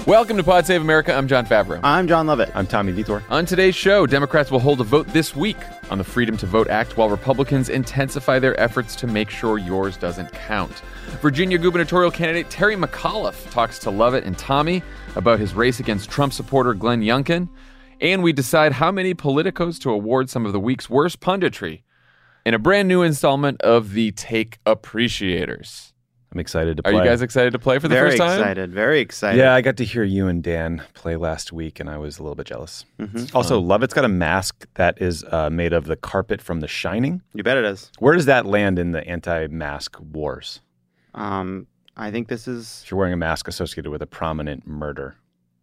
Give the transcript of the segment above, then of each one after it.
Welcome to Pod Save America. I'm John Favreau. I'm John Lovett. I'm Tommy Vitor. On today's show, Democrats will hold a vote this week on the Freedom to Vote Act while Republicans intensify their efforts to make sure yours doesn't count. Virginia gubernatorial candidate Terry McAuliffe talks to Lovett and Tommy about his race against Trump supporter Glenn Youngkin. And we decide how many politicos to award some of the week's worst punditry in a brand new installment of the Take Appreciators. I'm excited to play. Are you guys excited to play for the first time? Very excited. Yeah, I got to hear you and Dan play last week, and I was a little bit jealous. Mm-hmm. Also, Lovett's got a mask that is made of the carpet from The Shining. You bet it is. Where does that land in the anti-mask wars? I think this is... If you're wearing a mask associated with a prominent murder.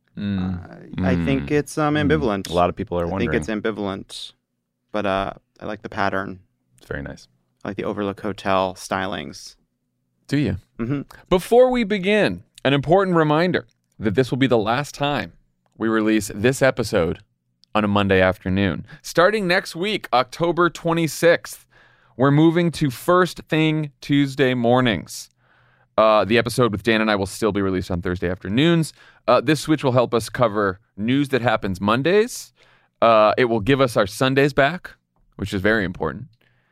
I think it's ambivalent. A lot of people are wondering. I think it's ambivalent, but I like the pattern. It's very nice. I like the Overlook Hotel stylings. Do you? Mm-hmm. Before we begin, an important reminder that this will be the last time we release this episode on a Monday afternoon. Starting next week, October 26th, we're moving to First Thing Tuesday mornings. The episode with Dan and I will still be released on Thursday afternoons. This switch will help us cover news that happens Mondays. It will give us our Sundays back, which is very important.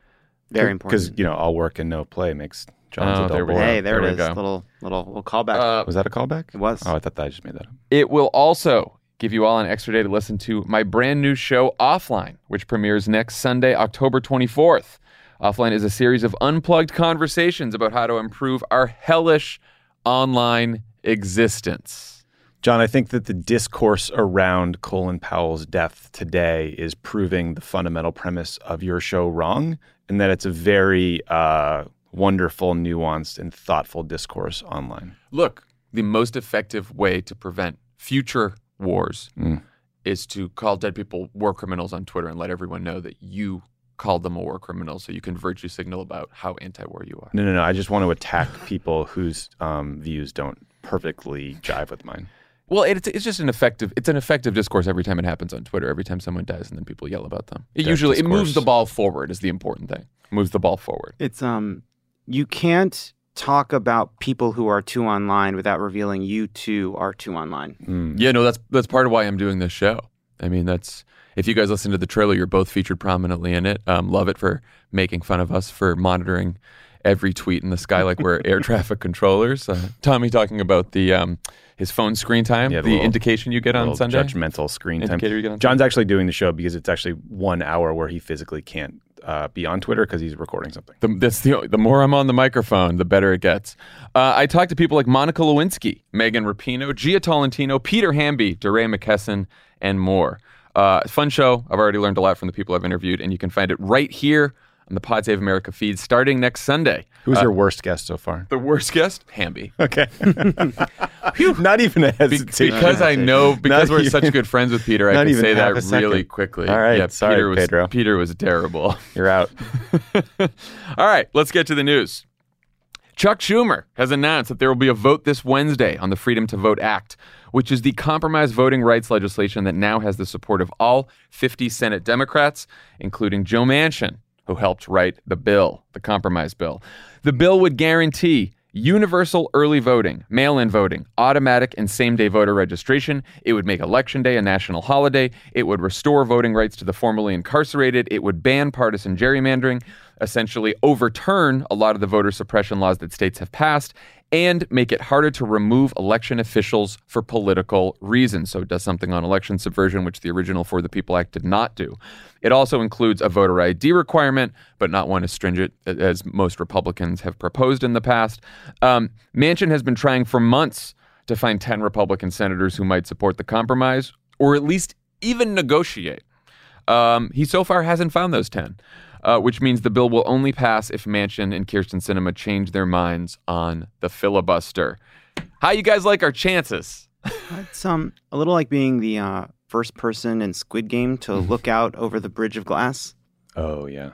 Very important. Because, all work and no play makes John's a dull boy. Hey, there it is. Go. Little callback. Was that a callback? It was. Oh, I thought that I just made that up. It will also give you all an extra day to listen to my brand new show, Offline, which premieres next Sunday, October 24th. Offline is a series of unplugged conversations about how to improve our hellish online existence. John, I think that the discourse around Colin Powell's death today is proving the fundamental premise of your show wrong, and that it's a very wonderful, nuanced, and thoughtful discourse online. Look, the most effective way to prevent future wars is to call dead people war criminals on Twitter and let everyone know that you called them a war criminal so you can virtue signal about how anti-war you are. No. I just want to attack people whose views don't perfectly jive with mine. Well, it's just an effective discourse every time it happens on Twitter, every time someone dies and then people yell about them. It moves the ball forward is the important thing. Moves the ball forward. It's you can't talk about people who are too online without revealing you too are too online. Yeah, no, that's part of why I'm doing this show. I mean, if you guys listen to the trailer, you're both featured prominently in it. Love it for making fun of us for monitoring every tweet in the sky like we're air traffic controllers. Tommy talking about the his phone screen time, the indication you get on Sunday. Judgmental screen time. You get on John's actually doing the show because it's actually 1 hour where he physically can't be on Twitter because he's recording something. The more I'm on the microphone, the better it gets. I talked to people like Monica Lewinsky, Megan Rapinoe, Gia Tolentino, Peter Hamby, DeRay McKesson, and more. Fun show. I've already learned a lot from the people I've interviewed, and you can find it right here on the Pod Save America feed starting next Sunday. Who's your worst guest so far? The worst guest? Hamby. Okay. Not even a hesitation. Because we're such good friends with Peter, I can say that really quickly. All right. Sorry, Pedro. Peter was terrible. You're out. All right, let's get to the news. Chuck Schumer has announced that there will be a vote this Wednesday on the Freedom to Vote Act, which is the compromise voting rights legislation that now has the support of all 50 Senate Democrats, including Joe Manchin, who helped write the bill, the compromise bill. The bill would guarantee universal early voting, mail-in voting, automatic and same-day voter registration. It would make Election Day a national holiday. It would restore voting rights to the formerly incarcerated. It would ban partisan gerrymandering, essentially overturn a lot of the voter suppression laws that states have passed, and make it harder to remove election officials for political reasons. So it does something on election subversion, which the original For the People Act did not do. It also includes a voter ID requirement, but not one as stringent as most Republicans have proposed in the past. Manchin has been trying for months to find 10 Republican senators who might support the compromise, or at least even negotiate. He so far hasn't found those 10. Which means the bill will only pass if Manchin and Kyrsten Sinema change their minds on the filibuster. How you guys like our chances? It's a little like being the first person in Squid Game to look out over the bridge of glass. Oh, yeah.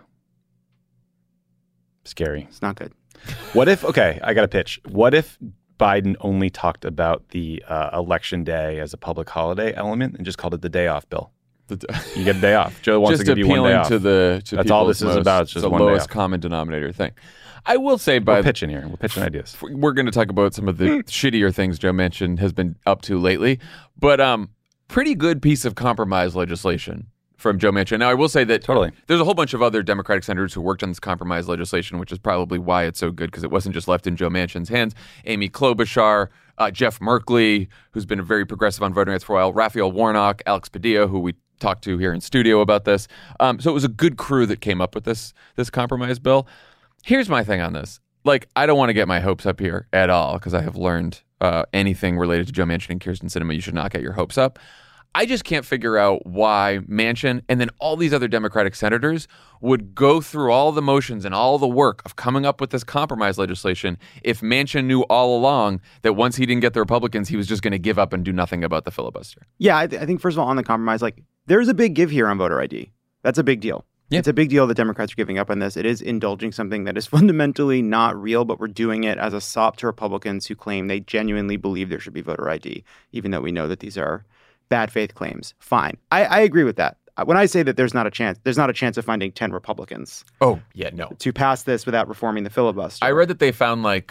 Scary. It's not good. What if, I got a pitch. What if Biden only talked about the election day as a public holiday element and just called it the day off bill? You get a day off. Joe wants just to give you one day appealing off. to That's all this is about. It's just the one day lowest off. common denominator thing. I will say, We're pitching here. We're pitching ideas. we're going to talk about some of the shittier things Joe Manchin has been up to lately, but pretty good piece of compromise legislation from Joe Manchin. Now, I will say that Totally. there's a whole bunch of other Democratic senators who worked on this compromise legislation, which is probably why it's so good, because it wasn't just left in Joe Manchin's hands. Amy Klobuchar, Jeff Merkley, who's been very progressive on voting rights for a while, Raphael Warnock, Alex Padilla, who we talked to here in studio about this. So it was a good crew that came up with this compromise bill. Here's my thing on this. Like, I don't want to get my hopes up here at all, because I have learned anything related to Joe Manchin and Kyrsten Sinema, you should not get your hopes up. I just can't figure out why Manchin and then all these other Democratic senators would go through all the motions and all the work of coming up with this compromise legislation if Manchin knew all along that once he didn't get the Republicans, he was just going to give up and do nothing about the filibuster. Yeah, I think, first of all, on the compromise, like, there's a big give here on voter ID. That's a big deal. Yeah. It's a big deal that Democrats are giving up on this. It is indulging something that is fundamentally not real, but we're doing it as a sop to Republicans who claim they genuinely believe there should be voter ID, even though we know that these are bad faith claims. Fine. I agree with that. When I say that there's not a chance of finding 10 Republicans Oh, yeah, no. to pass this without reforming the filibuster. I read that they found like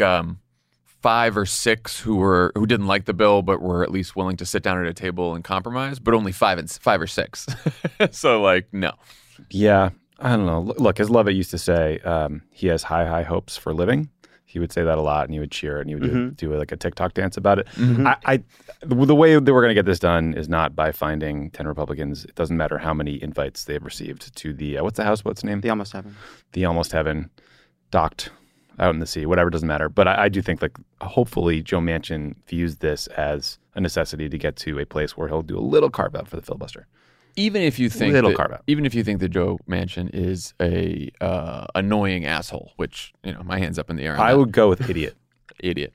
5 or 6 who didn't like the bill but were at least willing to sit down at a table and compromise, but only 5 or 6. So, like, no. Yeah, I don't know. Look, as Lovett used to say, he has high hopes for living. He would say that a lot, and he would cheer it, and he would do like a TikTok dance about it. The way that we're going to get this done is not by finding 10 Republicans. It doesn't matter how many invites they've received to the what's the houseboat's name? The Almost Heaven. The Almost Heaven, docked out in the sea, whatever, doesn't matter. But I do think, like, hopefully Joe Manchin views this as a necessity to get to a place where he'll do a little carve out for the filibuster. Even if you think Little that, carve out. even if you think that Joe Manchin is a annoying asshole, which, you know, my hand's up in the air on I that. would go with idiot. Idiot.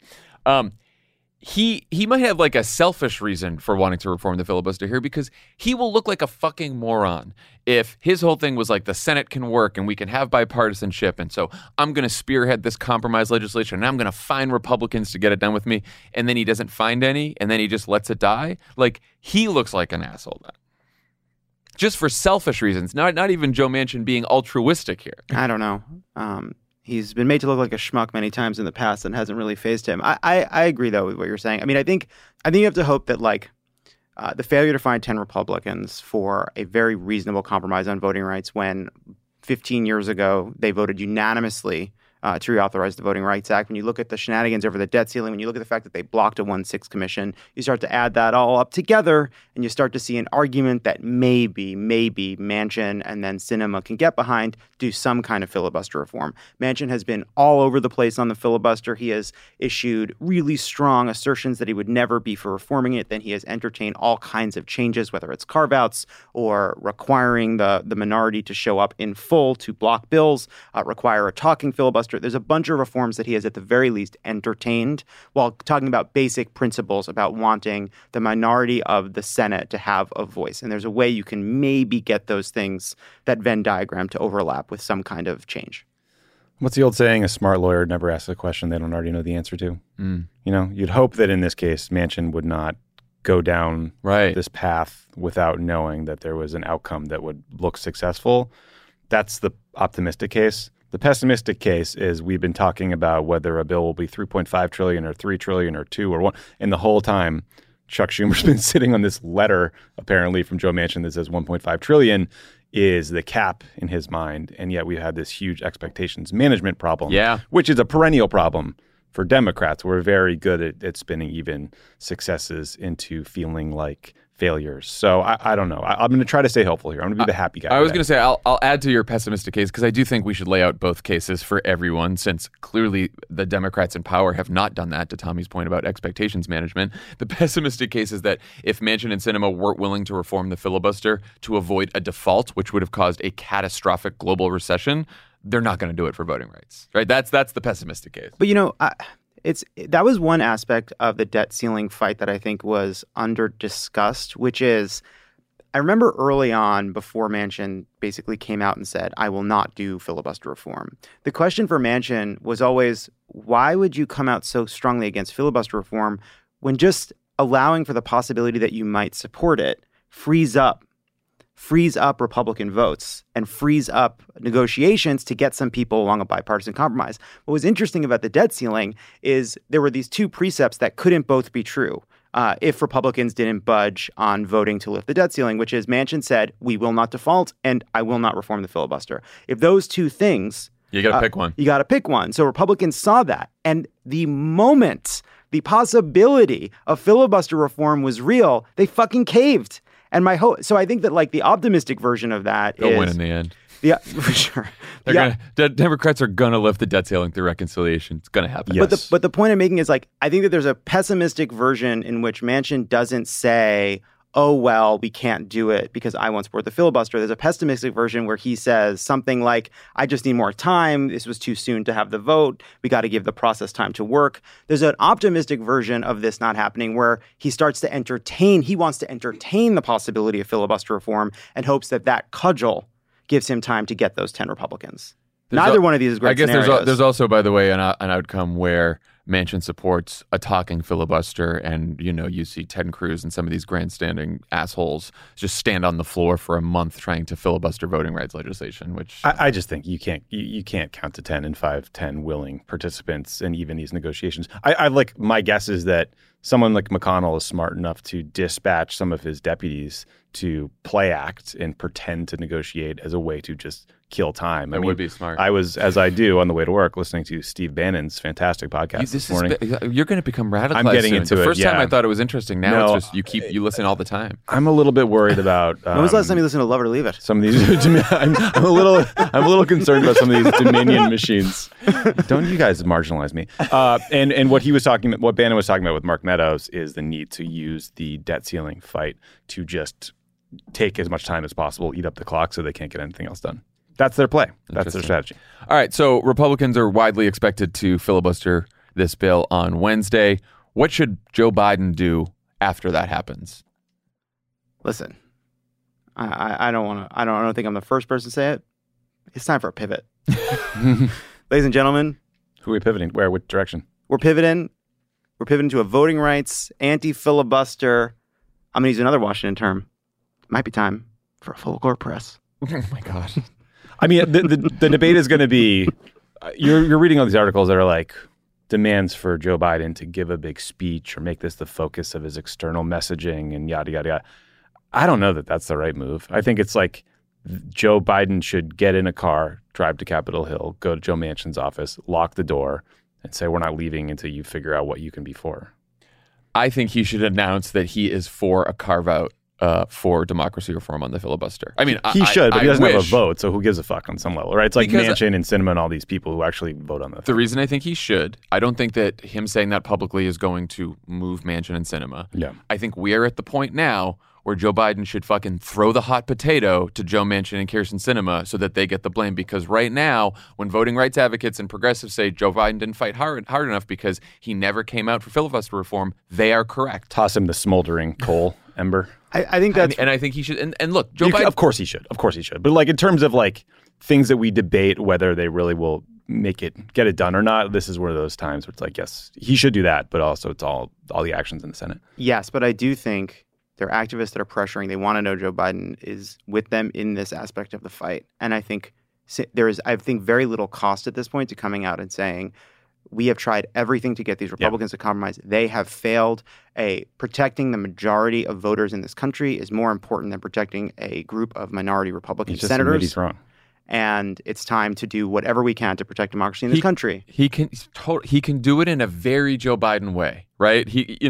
He might have like a selfish reason for wanting to reform the filibuster here, because he will look like a fucking moron if his whole thing was like the Senate can work and we can have bipartisanship, and so I'm going to spearhead this compromise legislation and I'm going to find Republicans to get it done with me, and then he doesn't find any and then he just lets it die. Like, he looks like an asshole then. Just for selfish reasons, not even Joe Manchin being altruistic here. I don't know. He's been made to look like a schmuck many times in the past and hasn't really fazed him. I agree, though, with what you're saying. I mean, I think you have to hope that, like, the failure to find 10 Republicans for a very reasonable compromise on voting rights when 15 years ago they voted unanimously to reauthorize the Voting Rights Act. When you look at the shenanigans over the debt ceiling, when you look at the fact that they blocked a 1/6 commission, you start to add that all up together, and you start to see an argument that maybe Manchin and then Sinema can get behind, do some kind of filibuster reform. Manchin has been all over the place on the filibuster. He has issued really strong assertions that he would never be for reforming it. Then he has entertained all kinds of changes, whether it's carve-outs or requiring the minority to show up in full to block bills, require a talking filibuster. There's a bunch of reforms that he has at the very least entertained while talking about basic principles about wanting the minority of the Senate to have a voice. And there's a way you can maybe get those things, that Venn diagram, to overlap with some kind of change. What's the old saying? A smart lawyer never asks a question they don't already know the answer to. You know, you'd hope that in this case, Manchin would not go down this path without knowing that there was an outcome that would look successful. That's the optimistic case. The pessimistic case is we've been talking about whether a bill will be $3.5 trillion or $3 trillion or 2 or 1. And the whole time, Chuck Schumer's been sitting on this letter, apparently from Joe Manchin, that says $1.5 trillion is the cap in his mind. And yet we had this huge expectations management problem, which is a perennial problem for Democrats. We're very good at spinning even successes into feeling like failures. So I don't know. I'm going to try to stay hopeful here. I'm going to be the happy guy. I was going to say I'll add to your pessimistic case, because I do think we should lay out both cases for everyone, since clearly the Democrats in power have not done that, to Tommy's point about expectations management. The pessimistic case is that if Manchin and Sinema weren't willing to reform the filibuster to avoid a default, which would have caused a catastrophic global recession, they're not going to do it for voting rights. Right? That's the pessimistic case. But, you know, that was one aspect of the debt ceiling fight that I think was under-discussed, which is, I remember early on, before Manchin basically came out and said, I will not do filibuster reform, the question for Manchin was always, why would you come out so strongly against filibuster reform when just allowing for the possibility that you might support it frees up frees up Republican votes and frees up negotiations to get some people along a bipartisan compromise. What was interesting about the debt ceiling is there were these two precepts that couldn't both be true if Republicans didn't budge on voting to lift the debt ceiling, which is Manchin said, we will not default and I will not reform the filibuster. If those two things... You got to pick one. You got to pick one. So Republicans saw that. And the moment the possibility of filibuster reform was real, they fucking caved. And my hope, so I think that like the optimistic version of that They'll win in the end. Yeah, for sure. Democrats are gonna lift the debt ceiling through reconciliation. It's gonna happen. Yes. But the point I'm making is like I think that there's a pessimistic version in which Manchin doesn't say, "Oh well, we can't do it because I won't support the filibuster." There's a pessimistic version where he says something like, "I just need more time. This was too soon to have the vote. We got to give the process time to work." There's an optimistic version of this not happening where he starts to entertain. He wants to entertain the possibility of filibuster reform and hopes that that cudgel gives him time to get those 10 Republicans. Neither one of these is great. I guess scenarios. there's also, by the way, an outcome where Manchin supports a talking filibuster, and you see Ted Cruz and some of these grandstanding assholes just stand on the floor for a month trying to filibuster voting rights legislation. Which I just think you can't count to 10 and 10 willing participants in even these negotiations. I like my guess is that someone like McConnell is smart enough to dispatch some of his deputies to play act and pretend to negotiate as a way to just kill time. It would be smart. I was, as I do on the way to work, listening to Steve Bannon's fantastic podcast this morning. You're going to become radicalized. I'm getting soon. into the it. first Yeah. time I thought it was interesting. Now it's just you listen all the time. I'm a little bit worried about. When was the last time you listened to Love It or Leave It? Some of these, I'm a little concerned about some of these Dominion machines. Don't you guys marginalize me? And what he was talking about, what Bannon was talking about with Mark Meadows, is the need to use the debt ceiling fight to just take as much time as possible, eat up the clock, so they can't get anything else done. That's their play. That's their strategy. All right. So Republicans are widely expected to filibuster this bill on Wednesday. What should Joe Biden do after that happens? Listen, I don't think I'm the first person to say it. It's time for a pivot. Ladies and gentlemen. Who are we pivoting? Where? Which direction? We're pivoting. We're pivoting to a voting rights, anti-filibuster. I'm going to use another Washington term. It might be time for a full court press. Oh, my God. I mean, the debate is going to be, you're reading all these articles that are like demands for Joe Biden to give a big speech or make this the focus of his external messaging and yada, yada, yada. I don't know that that's the right move. I think it's like Joe Biden should get in a car, drive to Capitol Hill, go to Joe Manchin's office, lock the door, and say, we're not leaving until you figure out what you can be for. I think he should announce that he is for a carve-out for democracy reform on the filibuster. I mean, he should, but he doesn't have a wish. vote, so who gives a fuck on some level, right? It's like Because Manchin and Sinema and all these people who actually vote on the The thing. reason I think he should, I don't think that him saying that publicly is going to move Manchin and Sinema. Yeah. I think we are at the point now where Joe Biden should fucking throw the hot potato to Joe Manchin and Kyrsten Sinema so that they get the blame. Because right now, when voting rights advocates and progressives say Joe Biden didn't fight hard enough because he never came out for filibuster reform, they are correct. Toss him the smoldering coal ember. I think that's... And I think he should. And look, Joe Biden... Of course he should. Of course he should. But like in terms of like things that we debate whether they really will get it done or not, this is one of those times where it's like, yes, he should do that, but also it's all the actions in the Senate. Yes, but I do think there are activists that are pressuring. They want to know Joe Biden is with them in this aspect of the fight. And I think there is, very little cost at this point to coming out and saying, we have tried everything to get these Republicans to compromise. They have failed. Protecting the majority of voters in this country is more important than protecting a group of minority Republican senators. He's wrong. And it's time to do whatever we can to protect democracy in this country. He can do it in a very Joe Biden way, right?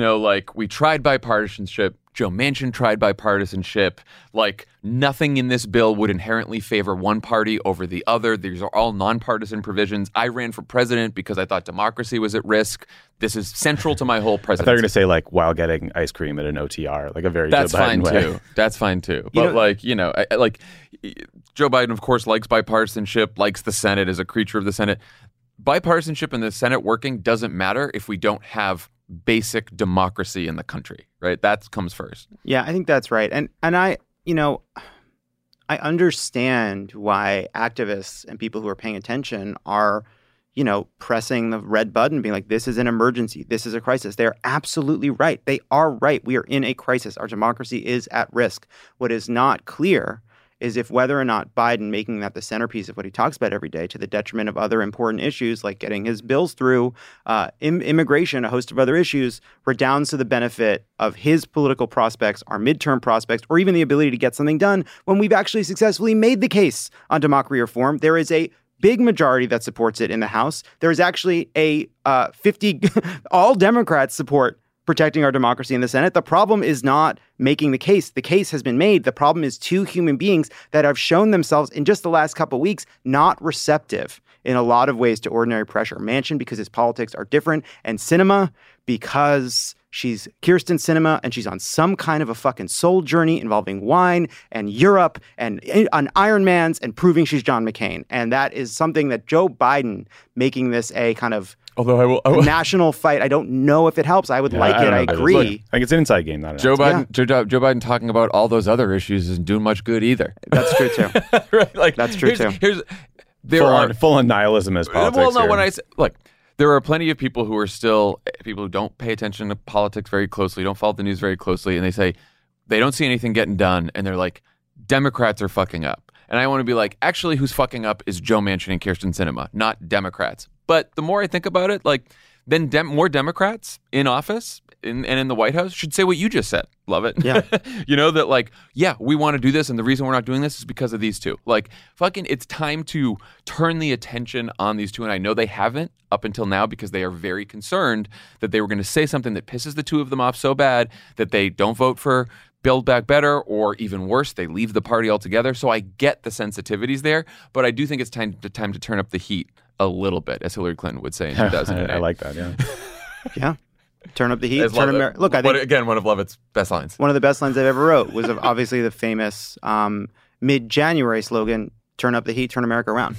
We tried bipartisanship. Joe Manchin tried bipartisanship. Like, nothing in this bill would inherently favor one party over the other. These are all nonpartisan provisions. I ran for president because I thought democracy was at risk. This is central to my whole presidency. I thought you were going to say, like, while getting ice cream at an OTR, like a very Joe Biden way. Too. That's fine, too. But, Joe Biden, of course, likes bipartisanship, likes the Senate, is a creature of the Senate. Bipartisanship in the Senate working doesn't matter if we don't have basic democracy in the country, right? That comes first. Yeah, I think that's right. And I understand why activists and people who are paying attention are, pressing the red button, being like, this is an emergency. This is a crisis. They're absolutely right. They are right. We are in a crisis. Our democracy is at risk. What is not clear is if whether or not Biden making that the centerpiece of what he talks about every day to the detriment of other important issues like getting his bills through, immigration, a host of other issues, redounds to the benefit of his political prospects, our midterm prospects, or even the ability to get something done when we've actually successfully made the case on democracy reform. There is a big majority that supports it in the House. There is actually a 50, all Democrats support protecting our democracy in the Senate. The problem is not making the case. The case has been made. The problem is two human beings that have shown themselves in just the last couple of weeks not receptive in a lot of ways to ordinary pressure. Manchin, because his politics are different, and Sinema, because she's Kirsten Sinema and she's on some kind of a fucking soul journey involving wine and Europe and on Ironmans and proving she's John McCain. And that is something that Joe Biden making this a kind of a national fight. I don't know if it helps. I would like it. I agree. Look, I think it's an inside game, not an Joe Biden talking about all those other issues isn't doing much good either. That's true too. Right? Like, that's true too. Full on nihilism as politics. Well, no, here. when I say, look, there are plenty of people who are still people who don't pay attention to politics very closely, don't follow the news very closely, and they say they don't see anything getting done, and they're like, Democrats are fucking up. And I want to be like, actually, who's fucking up is Joe Manchin and Kirsten Sinema, not Democrats. But the more I think about it, like, then more Democrats in office and in the White House should say what you just said. Love it. Yeah. That like, yeah, we want to do this. And the reason we're not doing this is because of these two. Like, fucking, it's time to turn the attention on these two. And I know they haven't up until now because they are very concerned that they were going to say something that pisses the two of them off so bad that they don't vote for Build Back Better, or even worse, they leave the party altogether. So I get the sensitivities there, but I do think it's time to turn up the heat a little bit, as Hillary Clinton would say in 2008. I like that, yeah. Yeah. Turn up the heat. Look, I think again, one of Levitt's best lines. One of the best lines I've ever wrote was obviously the famous mid-January slogan, "Turn up the heat, turn America around."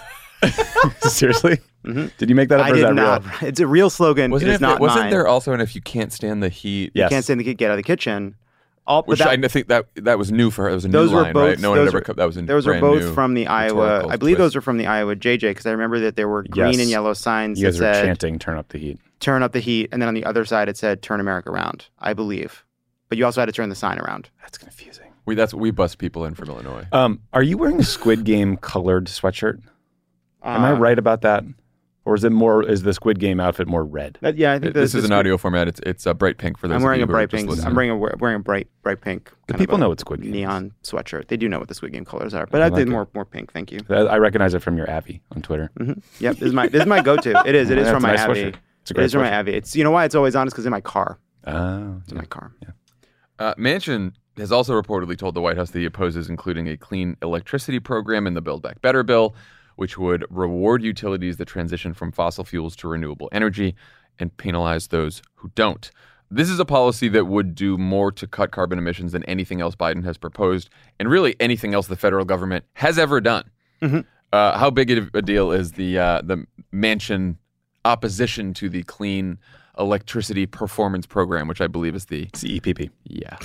Seriously? Mm-hmm. Did you make that up? I did not. Real? It's a real slogan. Wasn't there also an "If you can't stand the heat, you can't stand the heat, get out of the kitchen"? I think that was new for her. It was a new line, right? No one had ever that was those were both from the Iowa. I believe those were from the Iowa JJ, because I remember that there were green and yellow signs that said, were chanting, "Turn up the heat." Turn up the heat, and then on the other side it said, "Turn America around." I believe, but you also had to turn the sign around. That's confusing. We bust people in from Illinois. Are you wearing a Squid Game colored sweatshirt? Am I right about that? Or is the Squid Game outfit more red? I think this is an audio format. It's a bright pink for those. I'm wearing of you a bright pink. I'm wearing a bright pink. The people know what Squid Game neon sweatshirt. They do know what the Squid Game colors are, but I think more pink. Thank you. I recognize it from your Avi on Twitter. Mm-hmm. Yep, this is my go-to. It is from my Avi. It's a great from my Avi. It's why it's always on is because in my car. Oh, it's in my car. Yeah. Manchin has also reportedly told the White House that he opposes including a clean electricity program in the Build Back Better bill, which would reward utilities that transition from fossil fuels to renewable energy and penalize those who don't. This is a policy that would do more to cut carbon emissions than anything else Biden has proposed, and really anything else the federal government has ever done. Mm-hmm. How big a deal is the Manchin opposition to the Clean Electricity Performance Program, which I believe is the CEPP? Yeah.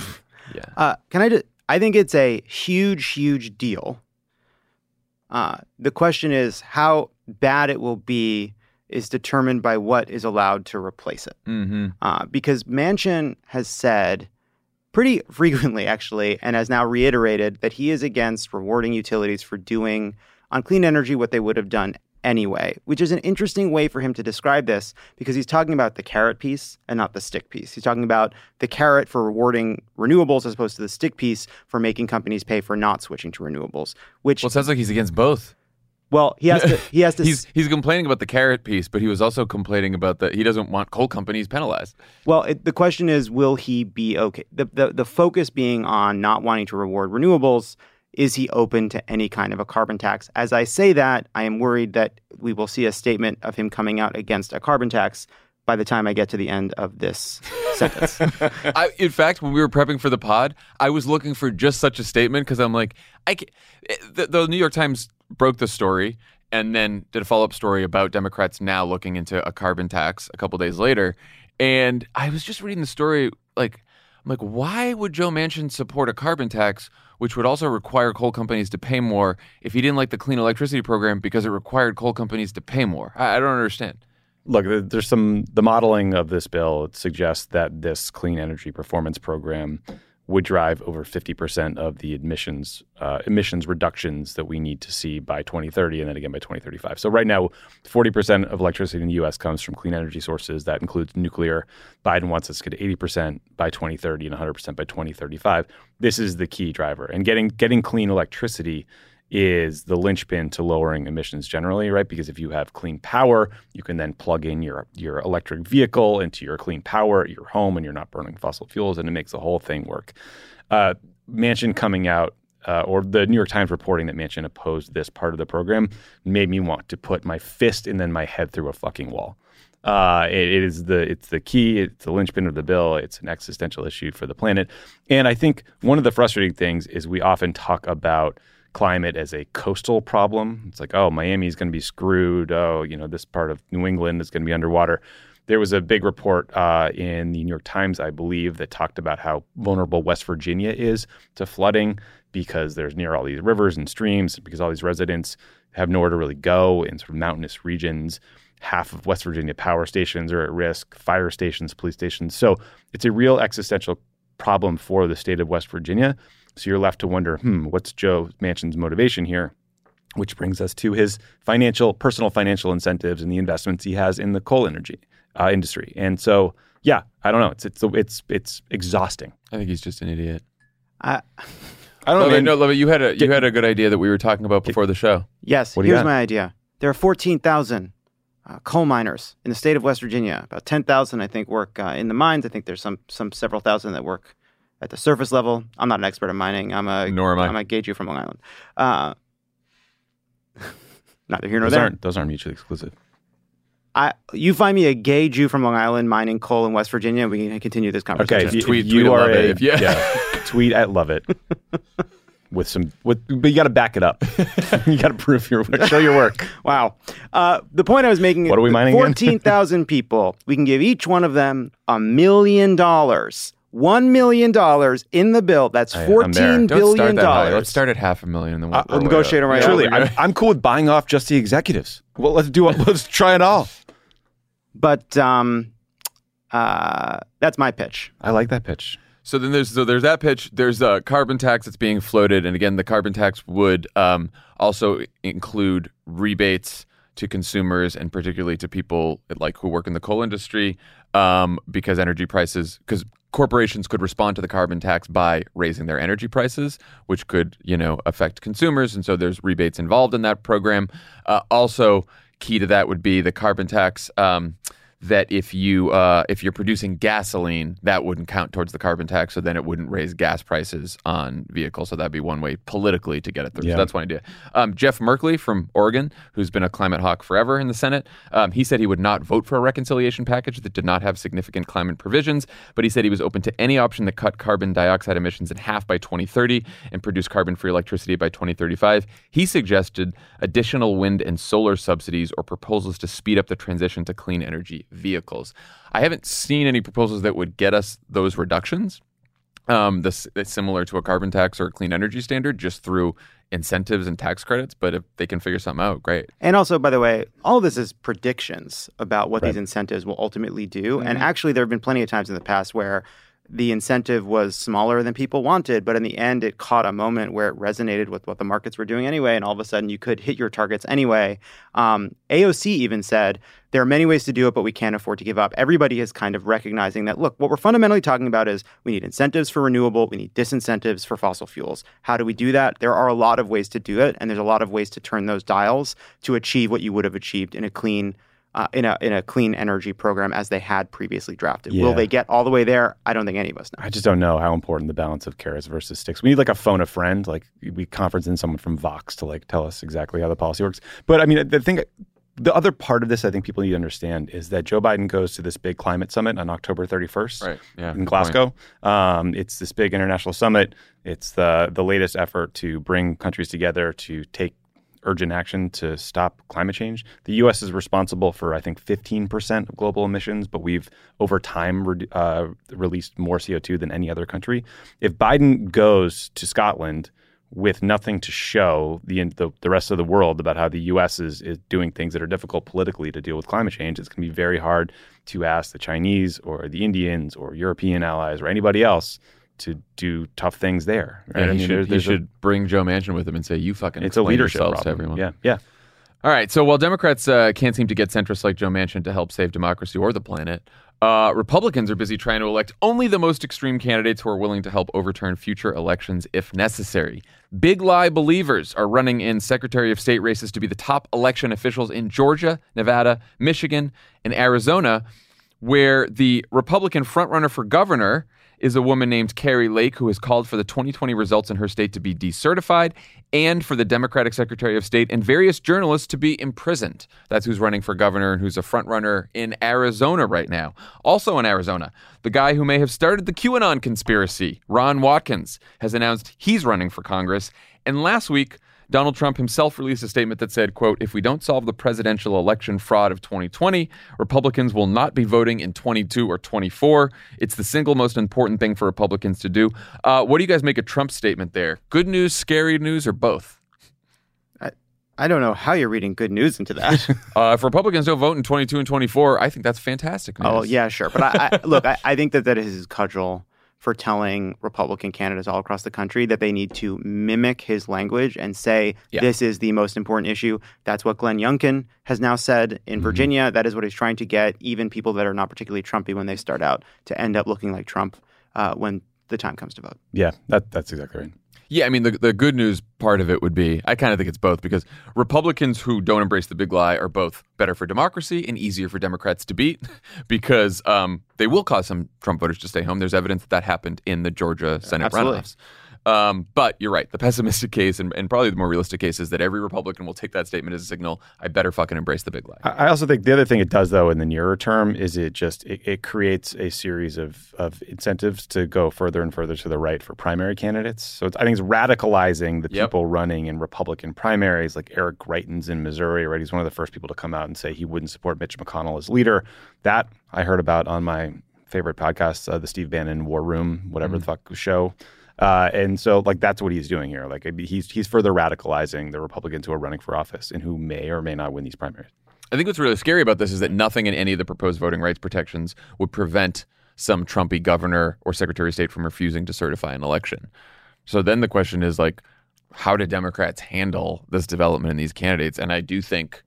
I think it's a huge deal. The question is how bad it will be is determined by what is allowed to replace it. Mm-hmm. Because Manchin has said pretty frequently, actually, and has now reiterated that he is against rewarding utilities for doing on clean energy what they would have done anyway, which is an interesting way for him to describe this because he's talking about the carrot piece and not the stick piece. He's talking about the carrot for rewarding renewables as opposed to the stick piece for making companies pay for not switching to renewables. Which it sounds like he's against both. Well, he has to. He's complaining about the carrot piece, but he was also complaining about he doesn't want coal companies penalized. Well, the question is, will he be okay? The focus being on not wanting to reward renewables. Is he open to any kind of a carbon tax? As I say that, I am worried that we will see a statement of him coming out against a carbon tax by the time I get to the end of this sentence. In fact, when we were prepping for the pod, I was looking for just such a statement because I'm like, the New York Times broke the story and then did a follow-up story about Democrats now looking into a carbon tax a couple days later. And I was just reading the story like, I'm like, why would Joe Manchin support a carbon tax, which would also require coal companies to pay more if he didn't like the clean electricity program because it required coal companies to pay more? I don't understand. Look, there's the modeling of this bill. It suggests that this clean energy performance program would drive over 50% of the emissions reductions that we need to see by 2030 and then again by 2035. So right now, 40% of electricity in the U.S. comes from clean energy sources. That includes nuclear. Biden wants us to get 80% by 2030 and 100% by 2035. This is the key driver. And getting clean electricity is the linchpin to lowering emissions generally, right? Because if you have clean power, you can then plug in your electric vehicle into your clean power at your home and you're not burning fossil fuels, and it makes the whole thing work. Manchin coming out, or the New York Times reporting that Manchin opposed this part of the program made me want to put my fist and then my head through a fucking wall. It's the key. It's the linchpin of the bill. It's an existential issue for the planet. And I think one of the frustrating things is we often talk about climate as a coastal problem. It's like, oh, Miami's going to be screwed. Oh, this part of New England is going to be underwater. There was a big report in the New York Times, I believe, that talked about how vulnerable West Virginia is to flooding because there's near all these rivers and streams, because all these residents have nowhere to really go in sort of mountainous regions. Half of West Virginia power stations are at risk, fire stations, police stations. So it's a real existential problem for the state of West Virginia. So you're left to wonder, what's Joe Manchin's motivation here? Which brings us to his personal financial incentives and the investments he has in the coal energy industry. And so, yeah, I don't know. It's exhausting. I think he's just an idiot. I don't know. No, Lovett, you had a good idea that we were talking about before the show. Yes. Here's my idea. There are 14,000 coal miners in the state of West Virginia. About 10,000, I think, work in the mines. I think there's some several thousand that work at the surface level. I'm not an expert in mining. I'm a gay Jew from Long Island. Neither here nor there. Those aren't mutually exclusive. You find me a gay Jew from Long Island mining coal in West Virginia, and we can continue this conversation. Okay, tweet Lovett. Tweet at Lovett. But you got to back it up. You got to prove show your work. Wow. The point I was making is, what are we mining 14,000 people. We can give each one of them $1 million. $1 million in the bill. That's $14 billion. Let's start at $500,000. I'm negotiating right now. Truly, I'm cool with buying off just the executives. Well, let's try it all. But that's my pitch. I like that pitch. So then there's that pitch. There's a carbon tax that's being floated, and again, the carbon tax would also include rebates to consumers and particularly to people who work in the coal industry, because corporations could respond to the carbon tax by raising their energy prices, which could, affect consumers. And so there's rebates involved in that program. Also, key to that would be the carbon tax that if you're producing gasoline, that wouldn't count towards the carbon tax, so then it wouldn't raise gas prices on vehicles. So that'd be one way politically to get it through. Yeah. So that's one idea. Jeff Merkley from Oregon, who's been a climate hawk forever in the Senate, he said he would not vote for a reconciliation package that did not have significant climate provisions, but he said he was open to any option that cut carbon dioxide emissions in half by 2030 and produce carbon-free electricity by 2035. He suggested additional wind and solar subsidies or proposals to speed up the transition to clean energy vehicles. I haven't seen any proposals that would get us those reductions, that's similar to a carbon tax or a clean energy standard, just through incentives and tax credits. But if they can figure something out, great. And also, by the way, all of this is predictions about what these incentives will ultimately do. Mm-hmm. And actually, there have been plenty of times in the past where the incentive was smaller than people wanted, but in the end, it caught a moment where it resonated with what the markets were doing anyway, and all of a sudden, you could hit your targets anyway. AOC even said, there are many ways to do it, but we can't afford to give up. Everybody is kind of recognizing that, look, what we're fundamentally talking about is we need incentives for renewable, we need disincentives for fossil fuels. How do we do that? There are a lot of ways to do it, and there's a lot of ways to turn those dials to achieve what you would have achieved in a clean in a clean energy program as they had previously drafted. Yeah. Will they get all the way there? I don't think any of us know. I just don't know how important the balance of carrots versus sticks. We need a phone a friend, we conference in someone from Vox to tell us exactly how the policy works. But I mean, the other part of this I think people need to understand is that Joe Biden goes to this big climate summit on October 31st in Glasgow. It's this big international summit. It's the latest effort to bring countries together to take urgent action to stop climate change. The U.S. is responsible for, I think, 15% of global emissions, but we've over time released more CO2 than any other country. If Biden goes to Scotland with nothing to show the rest of the world about how the U.S. is doing things that are difficult politically to deal with climate change, it's going to be very hard to ask the Chinese or the Indians or European allies or anybody else to do tough things there. Right? Yeah, he should bring Joe Manchin with him and say, you fucking it's a leadership yourselves problem. To everyone. Yeah. All right. So while Democrats can't seem to get centrists like Joe Manchin to help save democracy or the planet, Republicans are busy trying to elect only the most extreme candidates who are willing to help overturn future elections if necessary. Big lie believers are running in Secretary of State races to be the top election officials in Georgia, Nevada, Michigan, and Arizona, where the Republican frontrunner for governor is a woman named Kari Lake, who has called for the 2020 results in her state to be decertified and for the Democratic Secretary of State and various journalists to be imprisoned. That's who's running for governor and who's a frontrunner in Arizona right now. Also in Arizona, the guy who may have started the QAnon conspiracy, Ron Watkins, has announced he's running for Congress. And last week, Donald Trump himself released a statement that said, quote, if we don't solve the presidential election fraud of 2020, Republicans will not be voting in 22 or 24. It's the single most important thing for Republicans to do. What do you guys make of Trump's statement there? Good news, scary news, or both? I don't know how you're reading good news into that. If Republicans don't vote in 22 and 24, I think that's fantastic news. Oh, yeah, sure. But look, I think that is his cudgel for telling Republican candidates all across the country that they need to mimic his language and say, this is the most important issue. That's what Glenn Youngkin has now said in Virginia. That is what he's trying to get even people that are not particularly Trumpy when they start out to end up looking like Trump when the time comes to vote. Yeah, that's exactly right. Yeah, I mean, the good news part of it would be, I kind of think it's both, because Republicans who don't embrace the big lie are both better for democracy and easier for Democrats to beat because they will cause some Trump voters to stay home. There's evidence that happened in the Georgia Senate runoffs. But you're right. The pessimistic case and probably the more realistic case is that every Republican will take that statement as a signal, I better fucking embrace the big lie. I also think the other thing it does, though, in the nearer term is it creates a series of incentives to go further and further to the right for primary candidates. So I think it's radicalizing the people running in Republican primaries, like Eric Greitens in Missouri, right? He's one of the first people to come out and say he wouldn't support Mitch McConnell as leader. That I heard about on my favorite podcast, the Steve Bannon War Room, whatever the fuck show. And so, like, that's what he's doing here. Like, he's further radicalizing the Republicans who are running for office and who may or may not win these primaries. I think what's really scary about this is that nothing in any of the proposed voting rights protections would prevent some Trumpy governor or Secretary of State from refusing to certify an election. So then the question is, like, how do Democrats handle this development in these candidates? And I do think,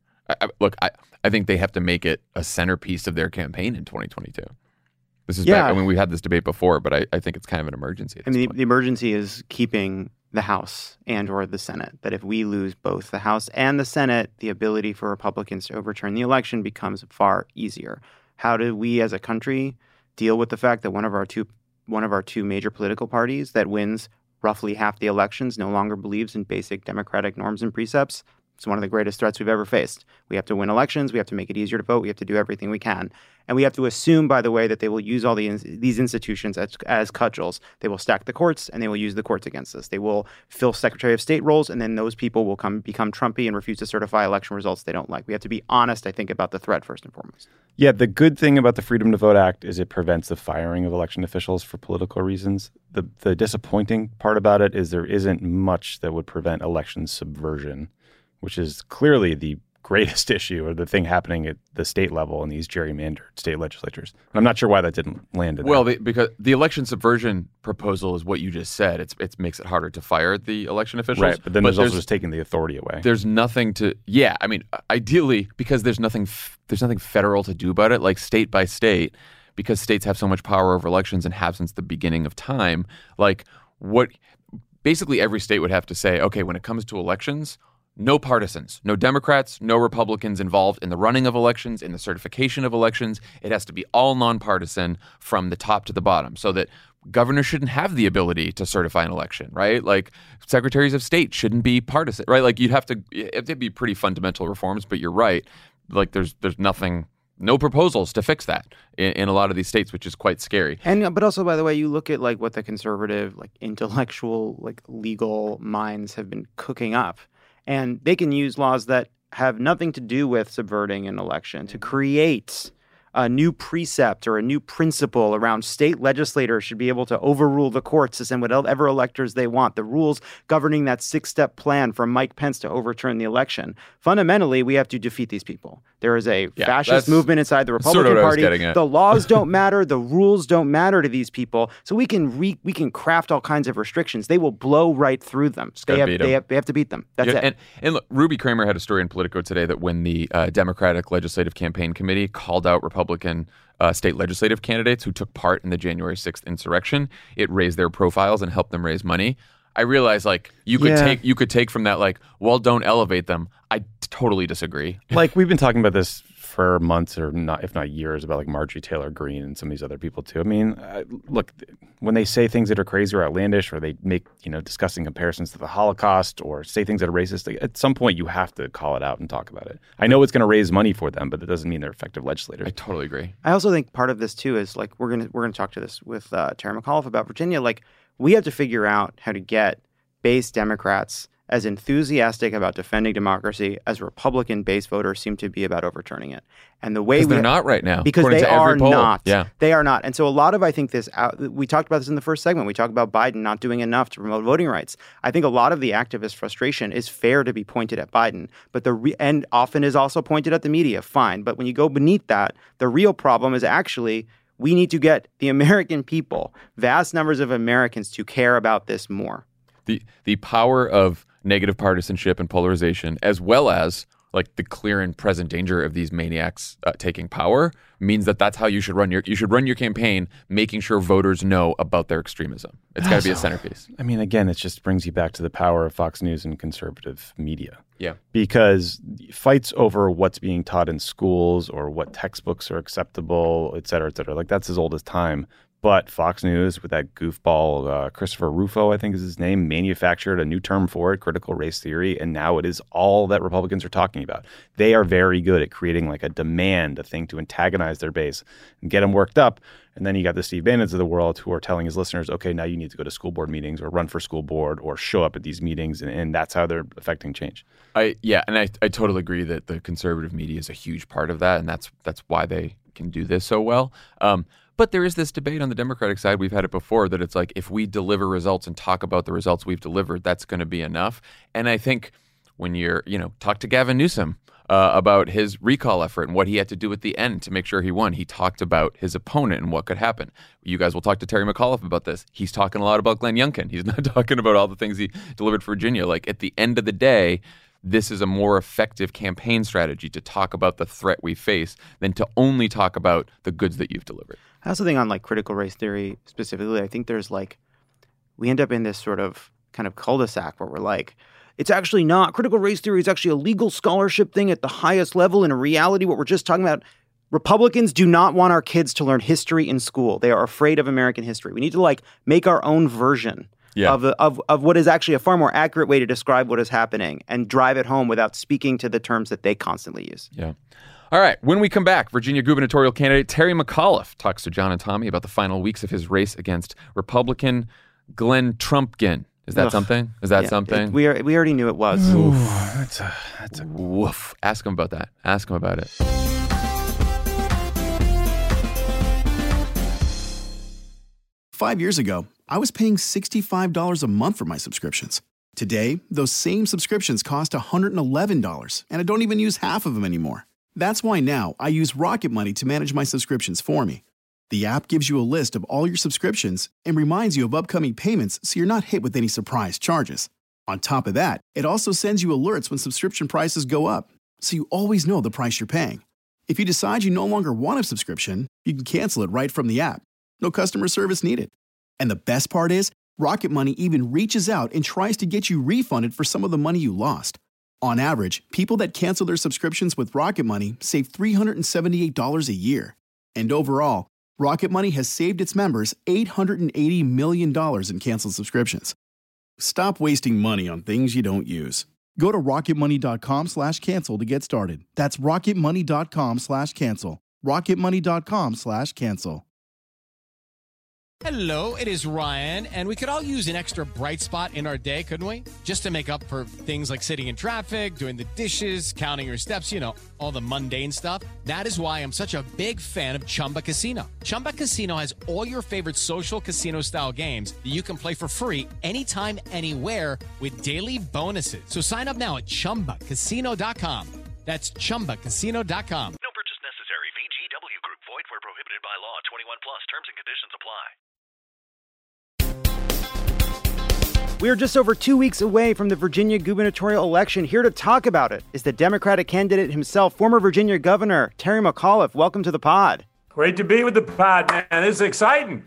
I think they have to make it a centerpiece of their campaign in 2022. This is back. I mean, we had this debate before, but I think it's kind of an emergency. The emergency is keeping the House and or the Senate. That if we lose both the House and the Senate, the ability for Republicans to overturn the election becomes far easier. How do we as a country deal with the fact that one of our two major political parties that wins roughly half the elections no longer believes in basic democratic norms and precepts? It's one of the greatest threats we've ever faced. We have to win elections. We have to make it easier to vote. We have to do everything we can. And we have to assume, by the way, that they will use all these institutions as cudgels. They will stack the courts, and they will use the courts against us. They will fill Secretary of State roles, and then those people will become Trumpy and refuse to certify election results they don't like. We have to be honest, I think, about the threat first and foremost. Yeah, the good thing about the Freedom to Vote Act is it prevents the firing of election officials for political reasons. The disappointing part about it is there isn't much that would prevent election subversion, which is clearly the greatest issue or the thing happening at the state level in these gerrymandered state legislatures. And I'm not sure why that didn't land in there. Because the election subversion proposal is what you just said. It makes it harder to fire the election officials. Right, but then there's also just taking the authority away. There's nothing to, I mean, ideally, because there's nothing federal to do about it, like state by state, because states have so much power over elections and have since the beginning of time, like basically every state would have to say, okay, when it comes to elections, no partisans, no Democrats, no Republicans involved in the running of elections, in the certification of elections. It has to be all nonpartisan from the top to the bottom so that governors shouldn't have the ability to certify an election, right? Like secretaries of state shouldn't be partisan, right? Like it'd be pretty fundamental reforms, but you're right. Like there's nothing, no proposals to fix that in a lot of these states, which is quite scary. But also, by the way, you look at like what the conservative, like intellectual, like legal minds have been cooking up. And they can use laws that have nothing to do with subverting an election to create a new precept or a new principle around state legislators should be able to overrule the courts to send whatever electors they want. The rules governing that 6-step plan from Mike Pence to overturn the election. Fundamentally, we have to defeat these people. There is a fascist movement inside the Republican Party. The laws don't matter. The rules don't matter to these people. So we can craft all kinds of restrictions. They will blow right through them. They have to beat them. That's it. And look, Ruby Kramer had a story in Politico today that when the Democratic Legislative Campaign Committee called out Republican state legislative candidates who took part in the January 6th insurrection, it raised their profiles and helped them raise money. I realize, like, you could take from that, like, well, don't elevate them. I totally disagree. Like, we've been talking about this for months, or not, if not years, about like Marjorie Taylor Greene and some of these other people too. I mean, look, when they say things that are crazy or outlandish, or they make disgusting comparisons to the Holocaust, or say things that are racist, like, at some point you have to call it out and talk about it. I know it's going to raise money for them, but that doesn't mean they're effective legislators. I totally agree. I also think part of this too is, like, we're gonna talk to this with Terry McAuliffe about Virginia. Like, we have to figure out how to get base Democrats as enthusiastic about defending democracy as Republican base voters seem to be about overturning it. And the way they're not right now. Because they are not. Yeah. They are not. And so a lot of, I think, we talked about this in the first segment. We talked about Biden not doing enough to promote voting rights. I think a lot of the activist frustration is fair to be pointed at Biden, but and often is also pointed at the media. Fine. But when you go beneath that, the real problem is actually we need to get the American people, vast numbers of Americans, to care about this more. The power of negative partisanship and polarization, as well as like the clear and present danger of these maniacs taking power, means that's how you should run your campaign, making sure voters know about their extremism. It's got to be a centerpiece. I mean, again, it just brings you back to the power of Fox News and conservative media. Yeah. Because fights over what's being taught in schools or what textbooks are acceptable, et cetera, like that's as old as time. But Fox News, with that goofball Christopher Rufo, I think is his name, manufactured a new term for it, critical race theory, and now it is all that Republicans are talking about. They are very good at creating like a demand, a thing to antagonize their base and get them worked up. And then you got the Steve Bannons of the world who are telling his listeners, okay, now you need to go to school board meetings or run for school board or show up at these meetings, and that's how they're affecting change. I totally agree that the conservative media is a huge part of that, and that's why they can do this so well. But there is this debate on the Democratic side, we've had it before, that it's like if we deliver results and talk about the results we've delivered, that's going to be enough. And I think when you're, talk to Gavin Newsom about his recall effort and what he had to do at the end to make sure he won. He talked about his opponent and what could happen. You guys will talk to Terry McAuliffe about this. He's talking a lot about Glenn Youngkin. He's not talking about all the things he delivered for Virginia. Like, at the end of the day, this is a more effective campaign strategy to talk about the threat we face than to only talk about the goods that you've delivered. I also think on like critical race theory specifically, I think there's like, we end up in this sort of kind of cul-de-sac where we're like, it's actually not. Critical race theory is actually a legal scholarship thing at the highest level. In reality, what we're just talking about, Republicans do not want our kids to learn history in school. They are afraid of American history. We need to like make our own version of what is actually a far more accurate way to describe what is happening and drive it home without speaking to the terms that they constantly use. Yeah. All right. When we come back, Virginia gubernatorial candidate Terry McAuliffe talks to John and Tommy about the final weeks of his race against Republican Glenn Trumpkin. Is that something? Is that something? We already knew it was. Ooh, that's a woof. Ask him about that. Ask him about it. Five years ago, I was paying $65 a month for my subscriptions. Today, those same subscriptions cost $111, and I don't even use half of them anymore. That's why now I use Rocket Money to manage my subscriptions for me. The app gives you a list of all your subscriptions and reminds you of upcoming payments so you're not hit with any surprise charges. On top of that, it also sends you alerts when subscription prices go up, so you always know the price you're paying. If you decide you no longer want a subscription, you can cancel it right from the app. No customer service needed. And the best part is, Rocket Money even reaches out and tries to get you refunded for some of the money you lost. On average, people that cancel their subscriptions with Rocket Money save $378 a year. And overall, Rocket Money has saved its members $880 million in canceled subscriptions. Stop wasting money on things you don't use. Go to rocketmoney.com/cancel to get started. That's rocketmoney.com/cancel. rocketmoney.com/cancel. Hello, it is Ryan, and we could all use an extra bright spot in our day, couldn't we? Just to make up for things like sitting in traffic, doing the dishes, counting your steps, all the mundane stuff. That is why I'm such a big fan of Chumba Casino. Chumba Casino has all your favorite social casino-style games that you can play for free anytime, anywhere with daily bonuses. So sign up now at ChumbaCasino.com. That's ChumbaCasino.com. No purchase necessary. VGW Group. Void where prohibited by law. 21 plus. Terms and conditions apply. We are just over 2 weeks away from the Virginia gubernatorial election. Here to talk about it is the Democratic candidate himself, former Virginia Governor Terry McAuliffe. Welcome to the pod. Great to be with the pod, man. This is exciting.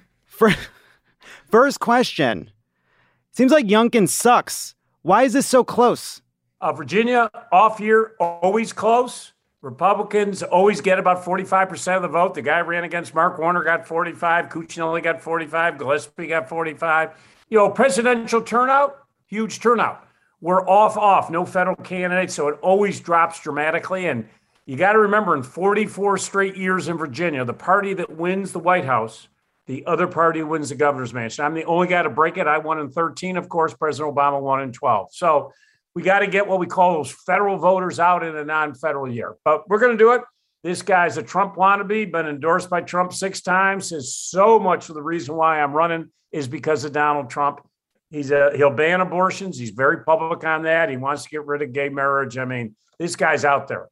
First question. Seems like Youngkin sucks. Why is this so close? Virginia, off year, always close. Republicans always get about 45% of the vote. The guy ran against Mark Warner, got 45. Cuccinelli got 45. Gillespie got 45. Presidential turnout, huge turnout. We're off, no federal candidates, so it always drops dramatically. And you got to remember, in 44 straight years in Virginia, the party that wins the White House, the other party wins the governor's mansion. I'm the only guy to break it. I won in 13, of course. President Obama won in 12. So we got to get what we call those federal voters out in a non-federal year. But we're going to do it. This guy's a Trump wannabe, been endorsed by Trump 6 times. Says so much of the reason why I'm running is because of Donald Trump. He'll ban abortions. He's very public on that. He wants to get rid of gay marriage. I mean, this guy's out there.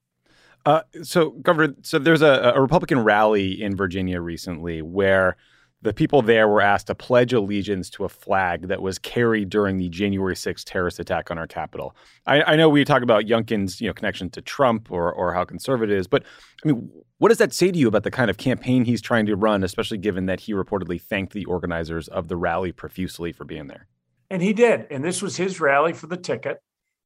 So, Governor, there's a Republican rally in Virginia recently where the people there were asked to pledge allegiance to a flag that was carried during the January 6th terrorist attack on our Capitol. I know we talk about Youngkin's connection to Trump or how conservative it is, but I mean, what does that say to you about the kind of campaign he's trying to run, especially given that he reportedly thanked the organizers of the rally profusely for being there? And he did. And this was his rally for the ticket.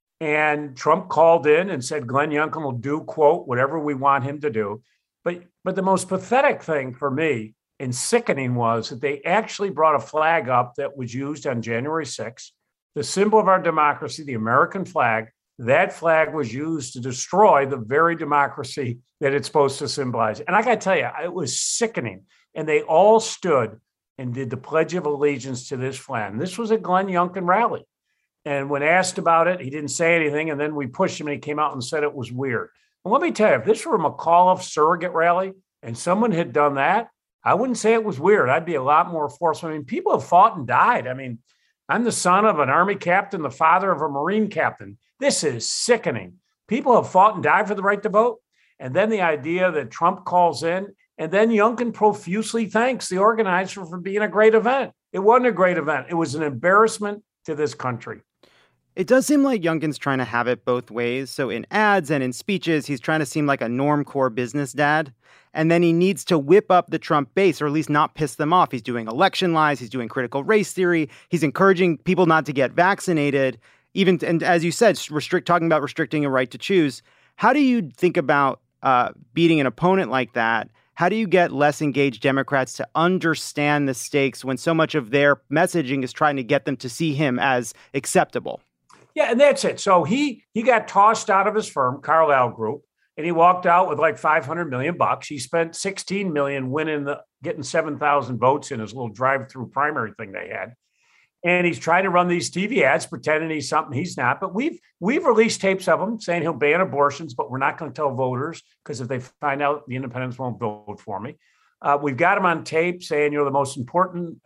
And Trump called in and said, Glenn Youngkin will do, quote, whatever we want him to do. But the most pathetic thing for me and sickening was that they actually brought a flag up that was used on January 6th, the symbol of our democracy, the American flag. That flag was used to destroy the very democracy that it's supposed to symbolize. And I got to tell you, it was sickening. And they all stood and did the Pledge of Allegiance to this flag. And this was a Glenn Youngkin rally. And when asked about it, he didn't say anything. And then we pushed him and he came out and said it was weird. And let me tell you, if this were a McAuliffe surrogate rally and someone had done that, I wouldn't say it was weird. I'd be a lot more forceful. I mean, people have fought and died. I mean, I'm the son of an Army captain, the father of a Marine captain. This is sickening. People have fought and died for the right to vote. And then the idea that Trump calls in and then Youngkin profusely thanks the organizer for being a great event. It wasn't a great event. It was an embarrassment to this country. It does seem like Youngkin's trying to have it both ways. So in ads and in speeches, he's trying to seem like a normcore business dad. And then he needs to whip up the Trump base, or at least not piss them off. He's doing election lies. He's doing critical race theory. He's encouraging people not to get vaccinated. And as you said, talking about restricting a right to choose. How do you think about beating an opponent like that? How do you get less engaged Democrats to understand the stakes when so much of their messaging is trying to get them to see him as acceptable? Yeah, and that's it. So he got tossed out of his firm, Carlyle Group, and he walked out with like $500 million. He spent $16 million getting 7,000 votes in his little drive-through primary thing they had. And he's trying to run these TV ads, pretending he's something he's not. But we've released tapes of him saying he'll ban abortions, but we're not going to tell voters because if they find out, the independents won't vote for me. We've got him on tape saying, the most important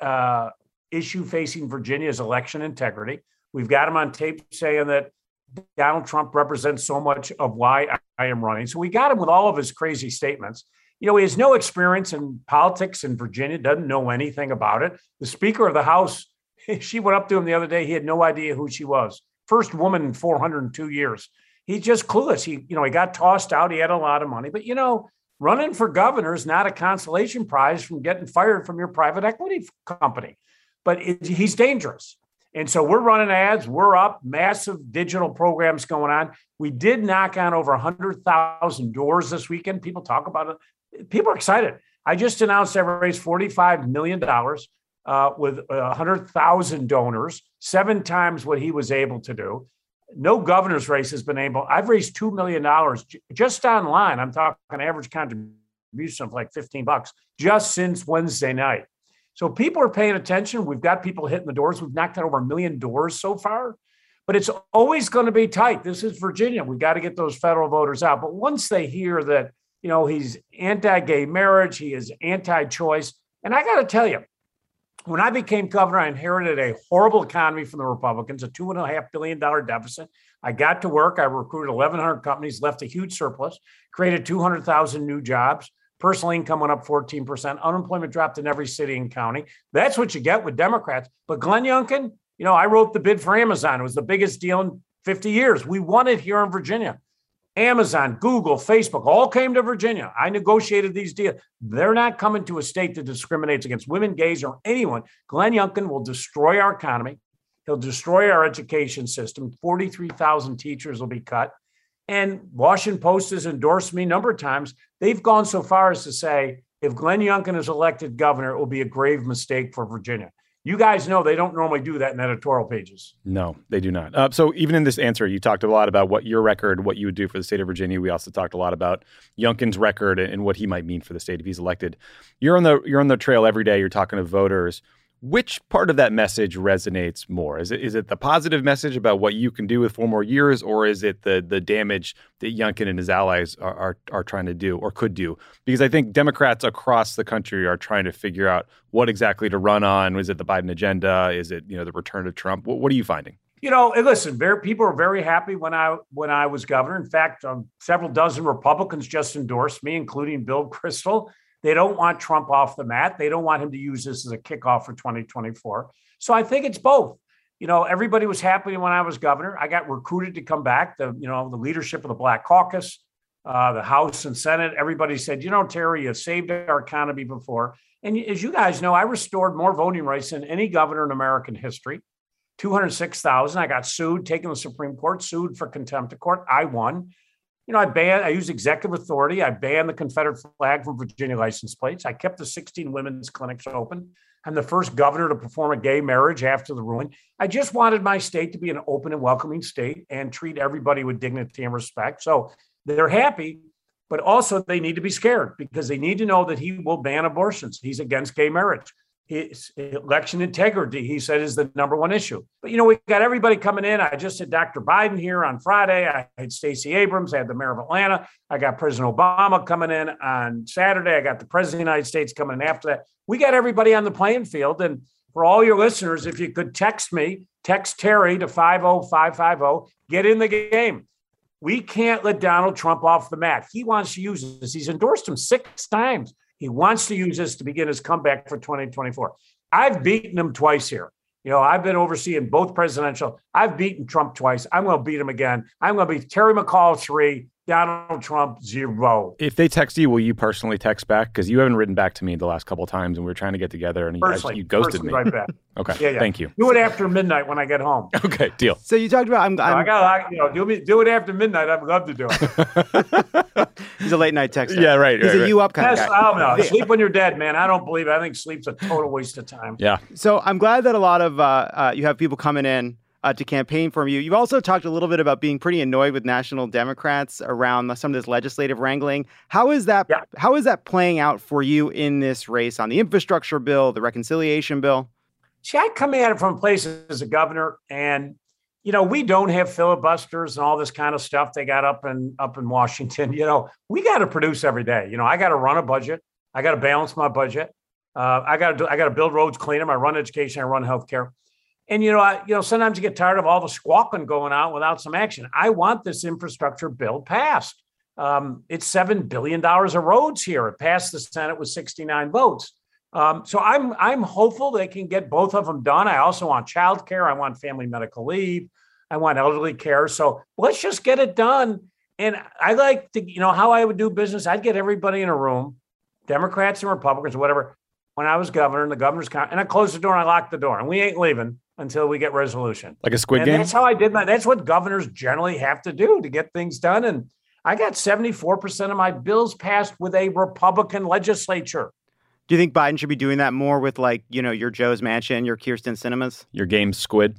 issue facing Virginia is election integrity. We've got him on tape saying that Donald Trump represents so much of why I am running. So we got him with all of his crazy statements. He has no experience in politics in Virginia, doesn't know anything about it. The Speaker of the House, she went up to him the other day. He had no idea who she was. First woman in 402 years. He's just clueless. He got tossed out. He had a lot of money. But, running for governor is not a consolation prize from getting fired from your private equity company. But he's dangerous. And so we're running ads. We're up. Massive digital programs going on. We did knock on over 100,000 doors this weekend. People talk about it. People are excited. I just announced I've raised $45 million with 100,000 donors, 7 times what he was able to do. No governor's race has been able. I've raised $2 million just online. I'm talking average contribution of like $15 just since Wednesday night. So people are paying attention. We've got people hitting the doors. We've knocked on over 1 million doors so far, but it's always going to be tight. This is Virginia. We got to get those federal voters out. But once they hear that, he's anti-gay marriage, he is anti-choice. And I got to tell you, when I became governor, I inherited a horrible economy from the Republicans, a $2.5 billion deficit. I got to work. I recruited 1,100 companies, left a huge surplus, created 200,000 new jobs. Personal income went up 14%. Unemployment dropped in every city and county. That's what you get with Democrats. But Glenn Youngkin, I wrote the bid for Amazon. It was the biggest deal in 50 years. We won it here in Virginia. Amazon, Google, Facebook, all came to Virginia. I negotiated these deals. They're not coming to a state that discriminates against women, gays, or anyone. Glenn Youngkin will destroy our economy. He'll destroy our education system. 43,000 teachers will be cut. And Washington Post has endorsed me a number of times. They've gone so far as to say, if Glenn Youngkin is elected governor, it will be a grave mistake for Virginia. You guys know they don't normally do that in editorial pages. No, they do not. So even in this answer, you talked a lot about what your record, what you would do for the state of Virginia. We also talked a lot about Youngkin's record and what he might mean for the state if he's elected. You're on the trail every day. You're talking to voters. Which part of that message resonates more? Is it the positive message about what you can do with 4 more years, or is it the damage that Youngkin and his allies are trying to do or could do? Because I think Democrats across the country are trying to figure out what exactly to run on. Is it the Biden agenda? Is it the return of Trump? What are you finding? Listen, people are very happy when I was governor. In fact, several dozen Republicans just endorsed me, including Bill Kristol. They don't want Trump off the mat. They don't want him to use this as a kickoff for 2024. So I think it's both. Everybody was happy when I was governor. I got recruited to come back. The leadership of the Black Caucus, the House and Senate, everybody said, Terry, you saved our economy before. And as you guys know, I restored more voting rights than any governor in American history. 206,000. I got sued, taken to the Supreme Court, sued for contempt of court. I won. I used executive authority. I banned the Confederate flag from Virginia license plates. I kept the 16 women's clinics open. I'm the first governor to perform a gay marriage after the ruling. I just wanted my state to be an open and welcoming state and treat everybody with dignity and respect. So they're happy, but also they need to be scared because they need to know that he will ban abortions. He's against gay marriage. His election integrity, he said, is the number one issue. But, we got everybody coming in. I just had Dr. Biden here on Friday. I had Stacey Abrams. I had the mayor of Atlanta. I got President Obama coming in on Saturday. I got the president of the United States coming in after that. We got everybody on the playing field. And for all your listeners, if you could text Terry to 50550, get in the game. We can't let Donald Trump off the mat. He wants to use this. He's endorsed him 6 times. He wants to use this to begin his comeback for 2024. I've beaten him twice here. I've been overseeing both presidential. I've beaten Trump twice. I'm going to beat him again. I'm going to be Terry McCall 3, Donald Trump 0. If they text you, will you personally text back? Because you haven't written back to me the last couple of times, and we were trying to get together, and you ghosted me. Right back. Okay, thank you. Do it after midnight when I get home. Okay, deal. So you talked about do it after midnight. I'd love to do it. He's a late night texter. Yeah, right. He's a you up kind of guy. No. Sleep when you're dead, man. I don't believe it. I think sleep's a total waste of time. Yeah. So I'm glad that a lot of you have people coming in to campaign for you. You've also talked a little bit about being pretty annoyed with national Democrats around some of this legislative wrangling. How is that? Yeah. How is that playing out for you in this race on the infrastructure bill, the reconciliation bill? See, I come at it from a place as a governor, and we don't have filibusters and all this kind of stuff they got up in Washington. We got to produce every day. I got to run a budget. I got to balance my budget. I got to build roads, clean them. I run education. I run healthcare. And, sometimes you get tired of all the squawking going on without some action. I want this infrastructure bill passed. It's $7 billion of roads here. It passed the Senate with 69 votes. So I'm hopeful they can get both of them done. I also want child care. I want family medical leave. I want elderly care. So let's just get it done. And I like to, how I would do business. I'd get everybody in a room, Democrats and Republicans or whatever, when I was governor and the governor's and I closed the door and I locked the door and we ain't leaving until we get resolution. Like a Squid Game? That's how I did that's what governors generally have to do to get things done. And I got 74% of my bills passed with a Republican legislature. Do you think Biden should be doing that more with your Joe's Manchin, your Kirsten Cinemas? Your game Squid?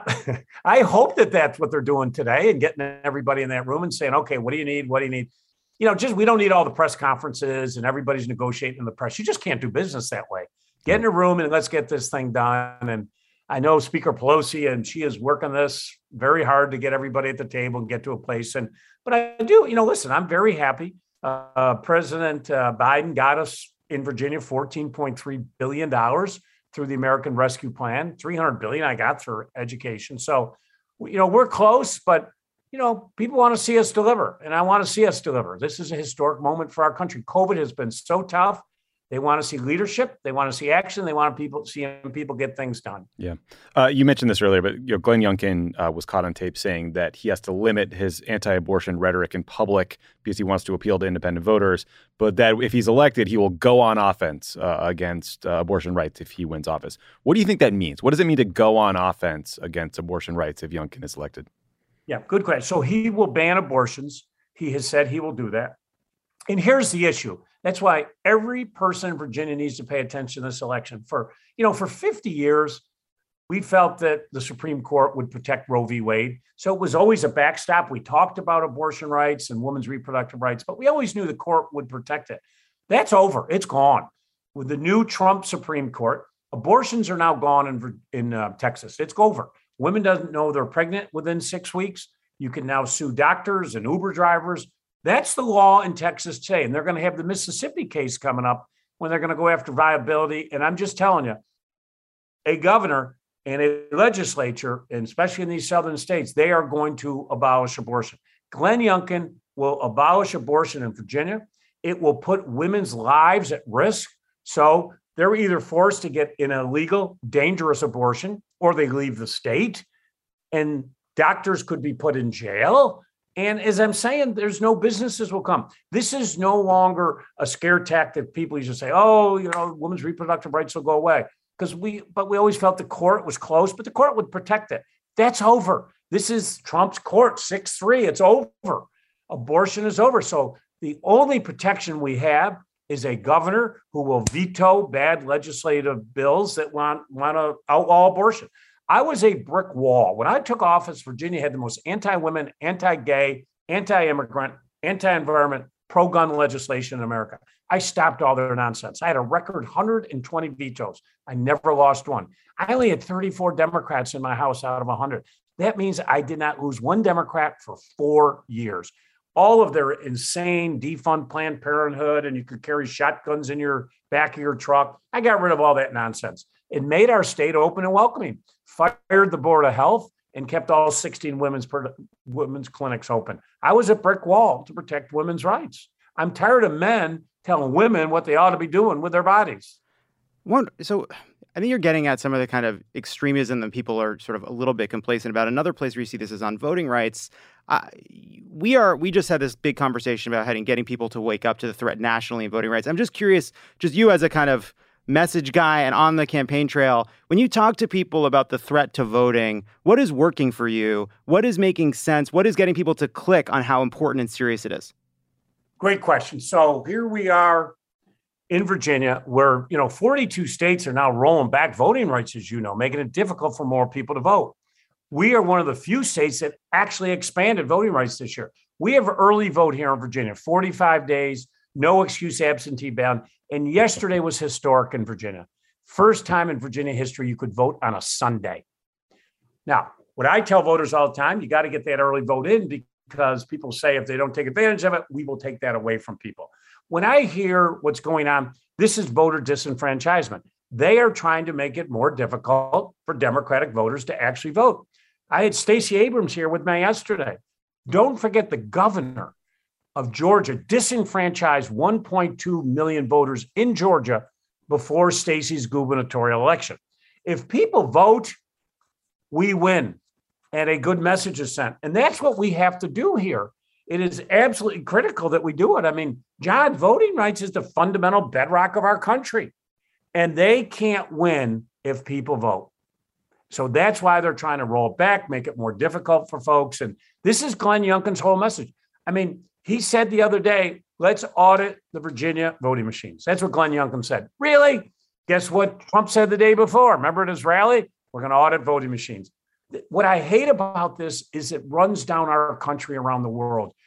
I hope that's what they're doing today and getting everybody in that room and saying, okay, what do you need? What do you need? just we don't need all the press conferences and everybody's negotiating in the press. You just can't do business that way. Get in a room and let's get this thing done. And I know Speaker Pelosi, and she is working this very hard to get everybody at the table and get to a place. But I do, listen, I'm very happy. President Biden got us in Virginia $14.3 billion through the American Rescue Plan. $300 billion I got for education. So, we're close, but people want to see us deliver, and I want to see us deliver. This is a historic moment for our country. COVID has been so tough. They want to see leadership. They want to see action. They want people get things done. Yeah. You mentioned this earlier, but Glenn Youngkin was caught on tape saying that he has to limit his anti-abortion rhetoric in public because he wants to appeal to independent voters, but that if he's elected, he will go on offense against abortion rights if he wins office. What do you think that means? What does it mean to go on offense against abortion rights if Youngkin is elected? Yeah, good question. So he will ban abortions. He has said he will do that. And here's the issue. That's why every person in Virginia needs to pay attention to this election. For 50 years, we felt that the Supreme Court would protect Roe v. Wade. So it was always a backstop. We talked about abortion rights and women's reproductive rights, but we always knew the court would protect it. That's over. It's gone. With the new Trump Supreme Court, abortions are now gone in Texas. It's over. Women doesn't know they're pregnant within 6 weeks. You can now sue doctors and Uber drivers. That's the law in Texas today. And they're going to have the Mississippi case coming up when they're going to go after viability. And I'm just telling you, a governor and a legislature, and especially in these southern states, they are going to abolish abortion. Glenn Youngkin will abolish abortion in Virginia. It will put women's lives at risk. So they're either forced to get an illegal, dangerous abortion, or they leave the state, and doctors could be put in jail. And as I'm saying, there's no businesses will come. This is no longer a scare tactic. People used to say, women's reproductive rights will go away. We always felt the court was close, but the court would protect it. That's over. This is Trump's court, 6-3. It's over. Abortion is over. So the only protection we have is a governor who will veto bad legislative bills that want to outlaw abortion. I was a brick wall. When I took office, Virginia had the most anti-women, anti-gay, anti-immigrant, anti-environment, pro-gun legislation in America. I stopped all their nonsense. I had a record 120 vetoes. I never lost one. I only had 34 Democrats in my house out of 100. That means I did not lose one Democrat for 4 years. All of their insane defund Planned Parenthood, and you could carry shotguns in your back of your truck. I got rid of all that nonsense. It made our state open and welcoming, fired the Board of Health, and kept all 16 women's clinics open. I was a brick wall to protect women's rights. I'm tired of men telling women what they ought to be doing with their bodies. So I think you're getting at some of the kind of extremism that people are sort of a little bit complacent about. Another place where you see this is on voting rights. We just had this big conversation about getting people to wake up to the threat nationally in voting rights. I'm just curious, just you as a kind of message guy and on the campaign trail, when you talk to people about the threat to voting, what is working for you? What is making sense? What is getting people to click on how important and serious it is? Great question. So here we are in Virginia where, 42 states are now rolling back voting rights, as you know, making it difficult for more people to vote. We are one of the few states that actually expanded voting rights this year. We have early vote here in Virginia, 45 days, no excuse absentee ballot. And yesterday was historic in Virginia. First time in Virginia history you could vote on a Sunday. Now, what I tell voters all the time, you got to get that early vote in because people say if they don't take advantage of it, we will take that away from people. When I hear what's going on, this is voter disenfranchisement. They are trying to make it more difficult for Democratic voters to actually vote. I had Stacey Abrams here with me yesterday. Don't forget the governor of Georgia disenfranchised 1.2 million voters in Georgia before Stacey's gubernatorial election. If people vote, we win, and a good message is sent. And that's what we have to do here. It is absolutely critical that we do it. I mean, John, voting rights is the fundamental bedrock of our country, and they can't win if people vote. So that's why they're trying to roll it back, make it more difficult for folks. And this is Glenn Youngkin's whole message. I mean, he said the other day, let's audit the Virginia voting machines. That's what Glenn Youngkin said. Really? Guess what Trump said the day before? Remember at his rally? We're going to audit voting machines. What I hate about this is it runs down our country around the world.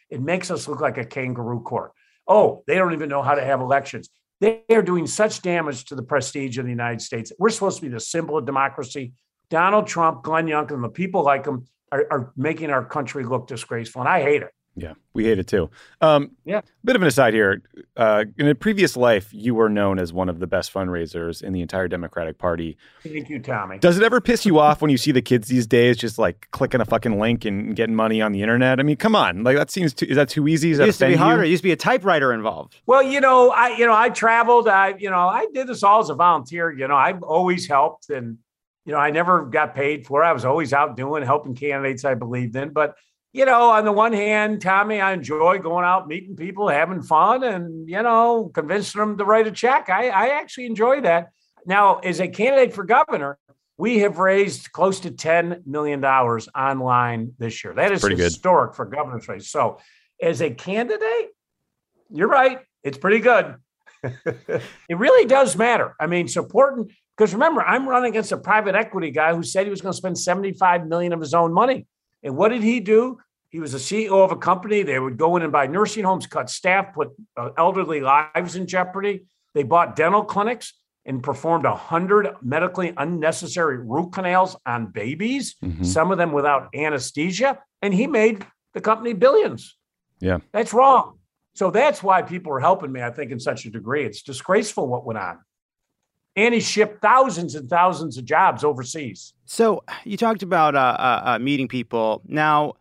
It makes us look like a kangaroo court. Oh, they don't even know how to have elections. They are doing such damage to the prestige of the United States. We're supposed to be the symbol of democracy. Donald Trump, Glenn Youngkin, and the people like him are making our country look disgraceful, and I hate it. Yeah, we hate it too. Yeah. Bit of an aside here. In a previous life, you were known as one of the best fundraisers in the entire Democratic Party. Thank you, Tommy. Does it ever piss you off when you see the kids these days just like clicking a fucking link and getting money on the internet? I mean, come on. Like is that too easy? Is It that used to be offend you? harder. It used to be a typewriter involved. Well, I traveled. I did this all as a volunteer. I've always helped, and I never got paid for it. I was always out helping candidates I believed in. But on the one hand, Tommy, I enjoy going out, meeting people, having fun, and convincing them to write a check. I actually enjoy that. Now, as a candidate for governor, we have raised close to $10 million online this year. That is pretty historic for governor's race. So, as a candidate, you're right. It's pretty good. It really does matter. I mean, supporting, because remember, I'm running against a private equity guy who said he was going to spend $75 million of his own money. And what did he do? He was the CEO of a company. They would go in and buy nursing homes, cut staff, put elderly lives in jeopardy. They bought dental clinics and performed 100 medically unnecessary root canals on babies, some of them without anesthesia. And he made the company billions. Yeah. That's wrong. So that's why people are helping me, I think, in such a degree. It's disgraceful what went on. And he shipped thousands and thousands of jobs overseas. So you talked about meeting people. Now,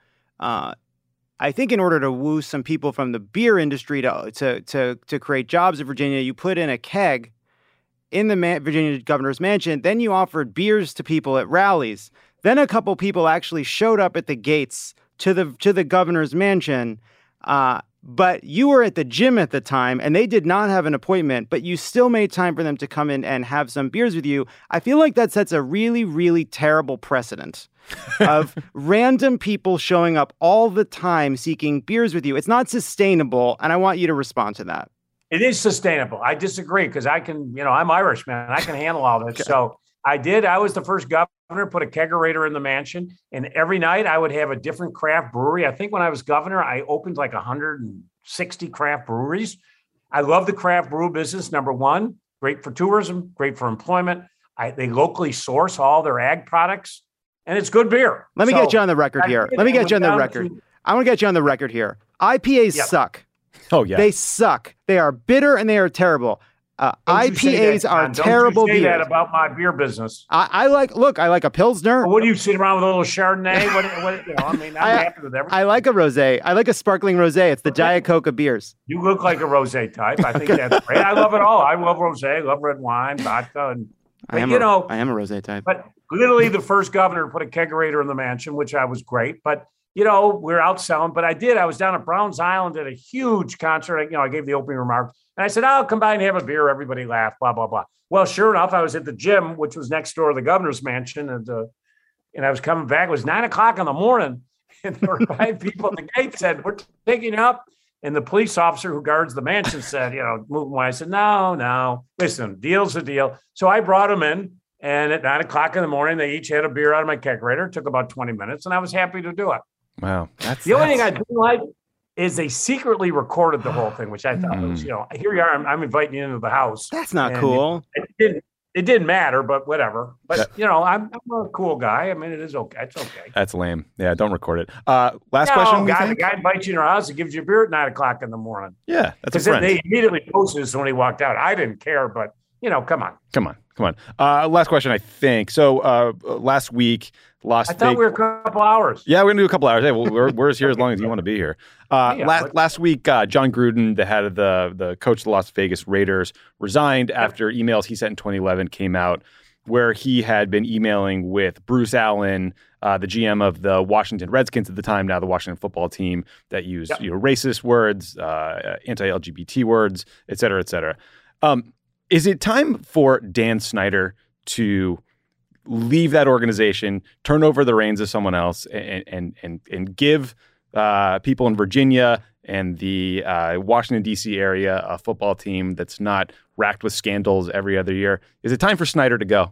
I think in order to woo some people from the beer industry to create jobs in Virginia, you put in a keg in the Virginia governor's mansion. Then you offered beers to people at rallies. Then a couple people actually showed up at the gates to the governor's mansion. But you were at the gym at the time and they did not have an appointment, but you still made time for them to come in and have some beers with you. I feel like that sets a really, really terrible precedent of random people showing up all the time seeking beers with you. It's not sustainable. And I want you to respond to that. It is sustainable. I disagree because I can, I'm Irish, man. I can handle all this. Okay. So I did. I was the first governor, put a kegerator in the mansion. And every night I would have a different craft brewery. I think when I was governor, I opened like 160 craft breweries. I love the craft brew business. Number one, great for tourism, great for employment. They locally source all their ag products. And it's good beer. Let me get you on the record here. I want to get you on the record here. IPAs suck. Oh, yeah. They suck. They are bitter and they are terrible. IPAs are terrible beers. Don't you say that about my beer business. I like a Pilsner. What do you sit around with a little Chardonnay? I'm happy with everything. I like a rosé. I like a sparkling rosé. It's the Diet Coke of beers. You look like a rosé type. I think that's great. I love it all. I love rosé. I love red wine, vodka. I am a rosé type. But literally the first governor to put a kegerator in the mansion, which I was great. But, we're out selling. But I was down at Browns Island at a huge concert. I gave the opening remarks. And I said, I'll come by and have a beer. Everybody laughed, blah, blah, blah. Well, sure enough, I was at the gym, which was next door to the governor's mansion. And I was coming back. It was 9:00 in the morning. And there were 5 people at the gate said, we're taking you up. And the police officer who guards the mansion said, move away. I said, no, listen, deal's a deal. So I brought them in. And at 9:00 in the morning, they each had a beer out of my kegerator. It took about 20 minutes. And I was happy to do it. Wow. The only thing I didn't like is they secretly recorded the whole thing, which I thought was, here you are, I'm inviting you into the house. That's not cool. It didn't matter, but whatever. But, I'm a cool guy. I mean, it is okay. It's okay. That's lame. Yeah, don't record it. Last question. The guy invites you in our house and gives you a beer at 9:00 in the morning. Yeah, that's a friend. They immediately posted this when he walked out. I didn't care, but, come on. Come on. Last question, I think. So last week, I thought we were a couple hours. Yeah, we're going to do a couple hours. Hey, well, we're here as long as you want to be here. Last week, John Gruden, the head of the coach of the Las Vegas Raiders, resigned after emails he sent in 2011 came out where he had been emailing with Bruce Allen, the GM of the Washington Redskins at the time, now the Washington football team, that used racist words, anti-LGBT words, et cetera, et cetera. Is it time for Dan Snyder to leave that organization, turn over the reins to someone else, and give people in Virginia and the Washington, D.C. area a football team that's not racked with scandals every other year? Is it time for Snyder to go?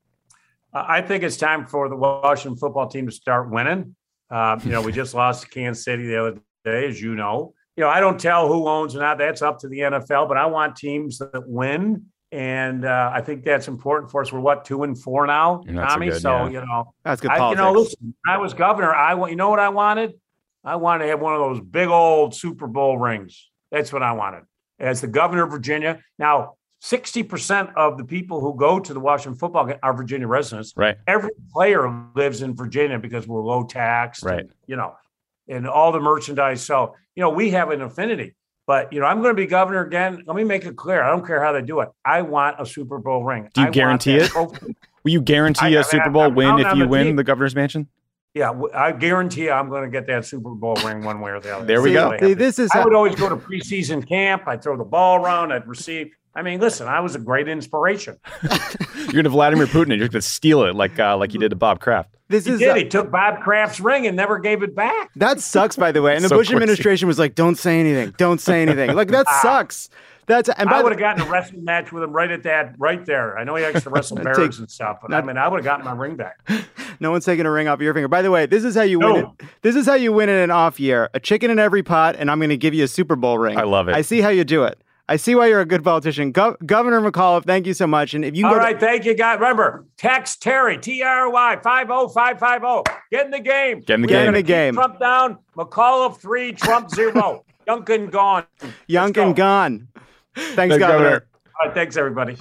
I think it's time for the Washington football team to start winning. We just lost to Kansas City the other as you know. I don't tell who owns or not. That's up to the NFL, but I want teams that win. And I think that's important for us. We're 2-4 now, Tommy. That's good politics. Listen, when I was governor, you know what I wanted? I wanted to have one of those big old Super Bowl rings. That's what I wanted. As the governor of Virginia. Now, 60% of the people who go to the Washington football game are Virginia residents. Right. Every player lives in Virginia because we're low taxed. Right. And all the merchandise. So, we have an affinity. But, I'm going to be governor again. Let me make it clear. I don't care how they do it. I want a Super Bowl ring. Do you guarantee it? Will you guarantee a Super Bowl win if you win the governor's mansion? Yeah, I guarantee I'm going to get that Super Bowl ring one way or the other. There we go. I would always go to preseason camp. I'd throw the ball around. I'd receive. I mean, listen, I was a great inspiration. You're going to Vladimir Putin and you're going to steal it like you did to Bob Kraft. He took Bob Kraft's ring and never gave it back. That sucks, by the way. And the Bush administration was like, don't say anything. Don't say anything. Like, that sucks. I would have gotten a wrestling match with him right there. I know he likes to wrestle bears and stuff, but I would have gotten my ring back. No one's taking a ring off your finger. By the way, this is how you win it. This is how you win in an off year. A chicken in every pot, and I'm going to give you a Super Bowl ring. I love it. I see how you do it. I see why you're a good politician. Governor McAuliffe, thank you so much. And if you thank you, guys. Remember, text Terry, TRY 50550. Get in the game. Get in the game. Trump down, McAuliffe 3, Trump 0. Youngkin gone. Youngkin gone. Thanks, Governor. All right, thanks, everybody.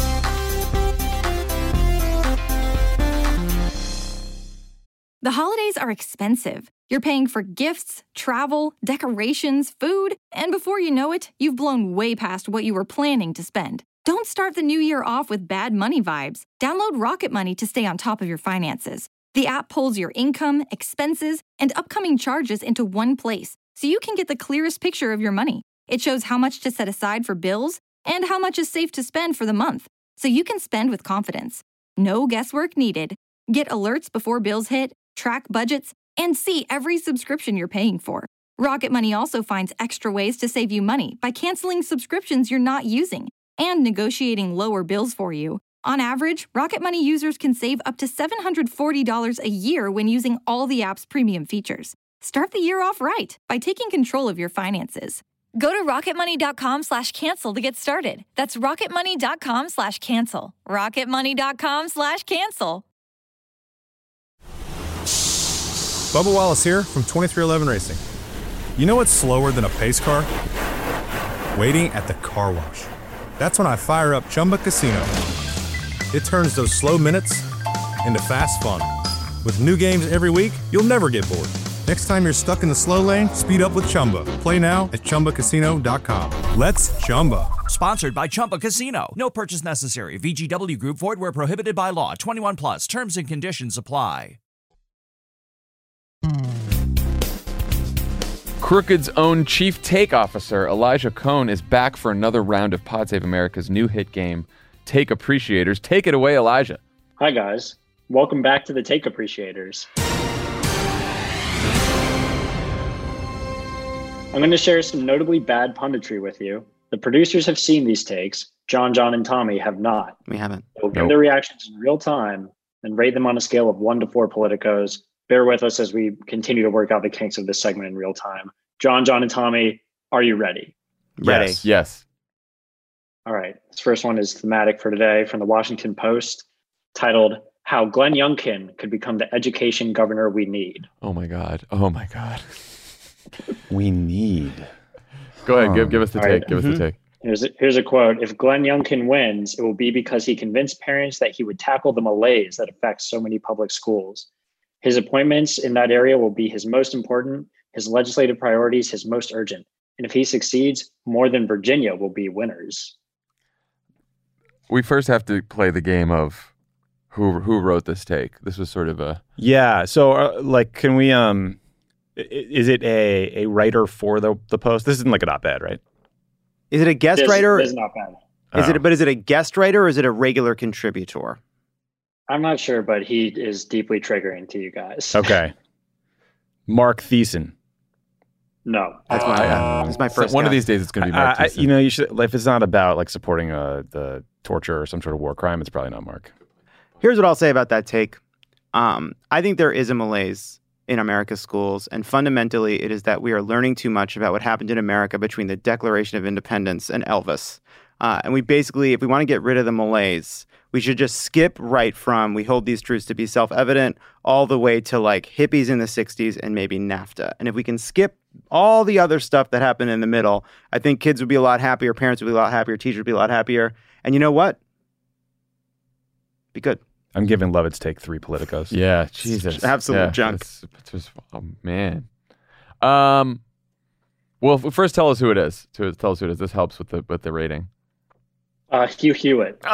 The holidays are expensive. You're paying for gifts, travel, decorations, food, and before you know it, you've blown way past what you were planning to spend. Don't start the new year off with bad money vibes. Download Rocket Money to stay on top of your finances. The app pulls your income, expenses, and upcoming charges into one place, so you can get the clearest picture of your money. It shows how much to set aside for bills and how much is safe to spend for the month, so you can spend with confidence. No guesswork needed. Get alerts before bills hit, track budgets, and see every subscription you're paying for. Rocket Money also finds extra ways to save you money by canceling subscriptions you're not using and negotiating lower bills for you. On average, Rocket Money users can save up to $740 a year when using all the app's premium features. Start the year off right by taking control of your finances. Go to rocketmoney.com/cancel to get started. That's rocketmoney.com/cancel. rocketmoney.com/cancel. Bubba Wallace here from 2311 Racing. You know what's slower than a pace car? Waiting at the car wash. That's when I fire up Chumba Casino. It turns those slow minutes into fast fun. With new games every week, you'll never get bored. Next time you're stuck in the slow lane, speed up with Chumba. Play now at ChumbaCasino.com. Let's Chumba. Sponsored by Chumba Casino. No purchase necessary. VGW Group. Void where prohibited by law. 21 plus. Terms and conditions apply. Crooked's own chief take officer, Elijah Cohn, is back for another round of Pod Save America's new hit game, Take Appreciators. Take it away, Elijah. Hi, guys. Welcome back to the Take Appreciators. I'm going to share some notably bad punditry with you. The producers have seen these takes. John, and Tommy have not. We haven't. We'll give their reactions in real time and rate them on a scale of 1 to 4 politicos. Bear with us as we continue to work out the kinks of this segment in real time. John, and Tommy, are you ready? Ready. Yes. All right. This first one is thematic for today from the Washington Post, titled, How Glenn Youngkin Could Become the Education Governor We Need. Oh, my God. We need. Go ahead. Give us the take. Right. Give us the take. Here's a quote. If Glenn Youngkin wins, it will be because he convinced parents that he would tackle the malaise that affects so many public schools. His appointments in that area will be his most important, his legislative priorities his most urgent. And if he succeeds, more than Virginia will be winners. We first have to play the game of who wrote this take. This was sort of a... Yeah. So, can we... Is it a writer for the Post? This isn't like an op-ed, right? Is it a guest writer? This is not bad. But is it a guest writer or is it a regular contributor? I'm not sure, but he is deeply triggering to you guys. Okay. Mark Thiessen. No. That's my first one guess. of these days it's going to be Mark Thiessen. You should, if it's not about supporting the torture or some sort of war crime, it's probably not Mark. Here's what I'll say about that take. I think there is a malaise in America's schools. And fundamentally, it is that we are learning too much about what happened in America between the Declaration of Independence and Elvis. And we basically, if we want to get rid of the malaise, we should just skip right from we hold these truths to be self-evident all the way to like hippies in the 60s and maybe NAFTA. And if we can skip all the other stuff that happened in the middle, I think kids would be a lot happier, parents would be a lot happier, teachers would be a lot happier. And you know what? Be good. I'm giving Lovett's take 3 Politicos. Yeah, Jesus. Absolute junk. It's just, oh, man. Well, first tell us who it is. Tell us who it is. This helps with the rating. Hugh Hewitt. Jesus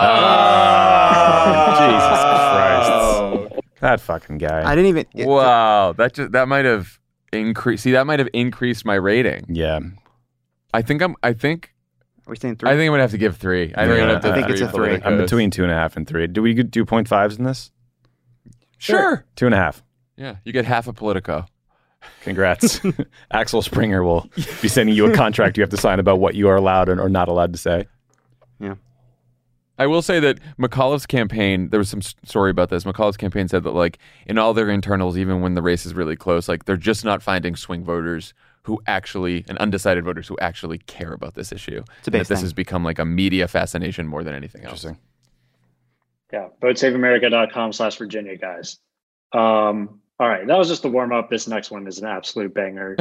Christ. That fucking guy. I didn't even... Wow. That might have increased. See, that might have increased my rating. Yeah. Are we saying 3? I think I'm going to have to give 3. I think it's a 3. I'm between 2.5 and 3. Do we do 0.5s in this? Sure. 2.5. Yeah. You get half a Politico. Congrats. Axel Springer will be sending you a contract you have to sign about what you are allowed or not allowed to say. Yeah. I will say that McAuliffe's campaign, there was some story about this. McAuliffe's campaign said that, like, in all their internals, even when the race is really close, like, they're just not finding swing voters and undecided voters who actually care about this issue. It's a base that this thing. has become like a media fascination more than anything else. Interesting. Yeah, votesaveamerica.com/Virginia, guys. All right, that was just the warm up. This next one is an absolute banger.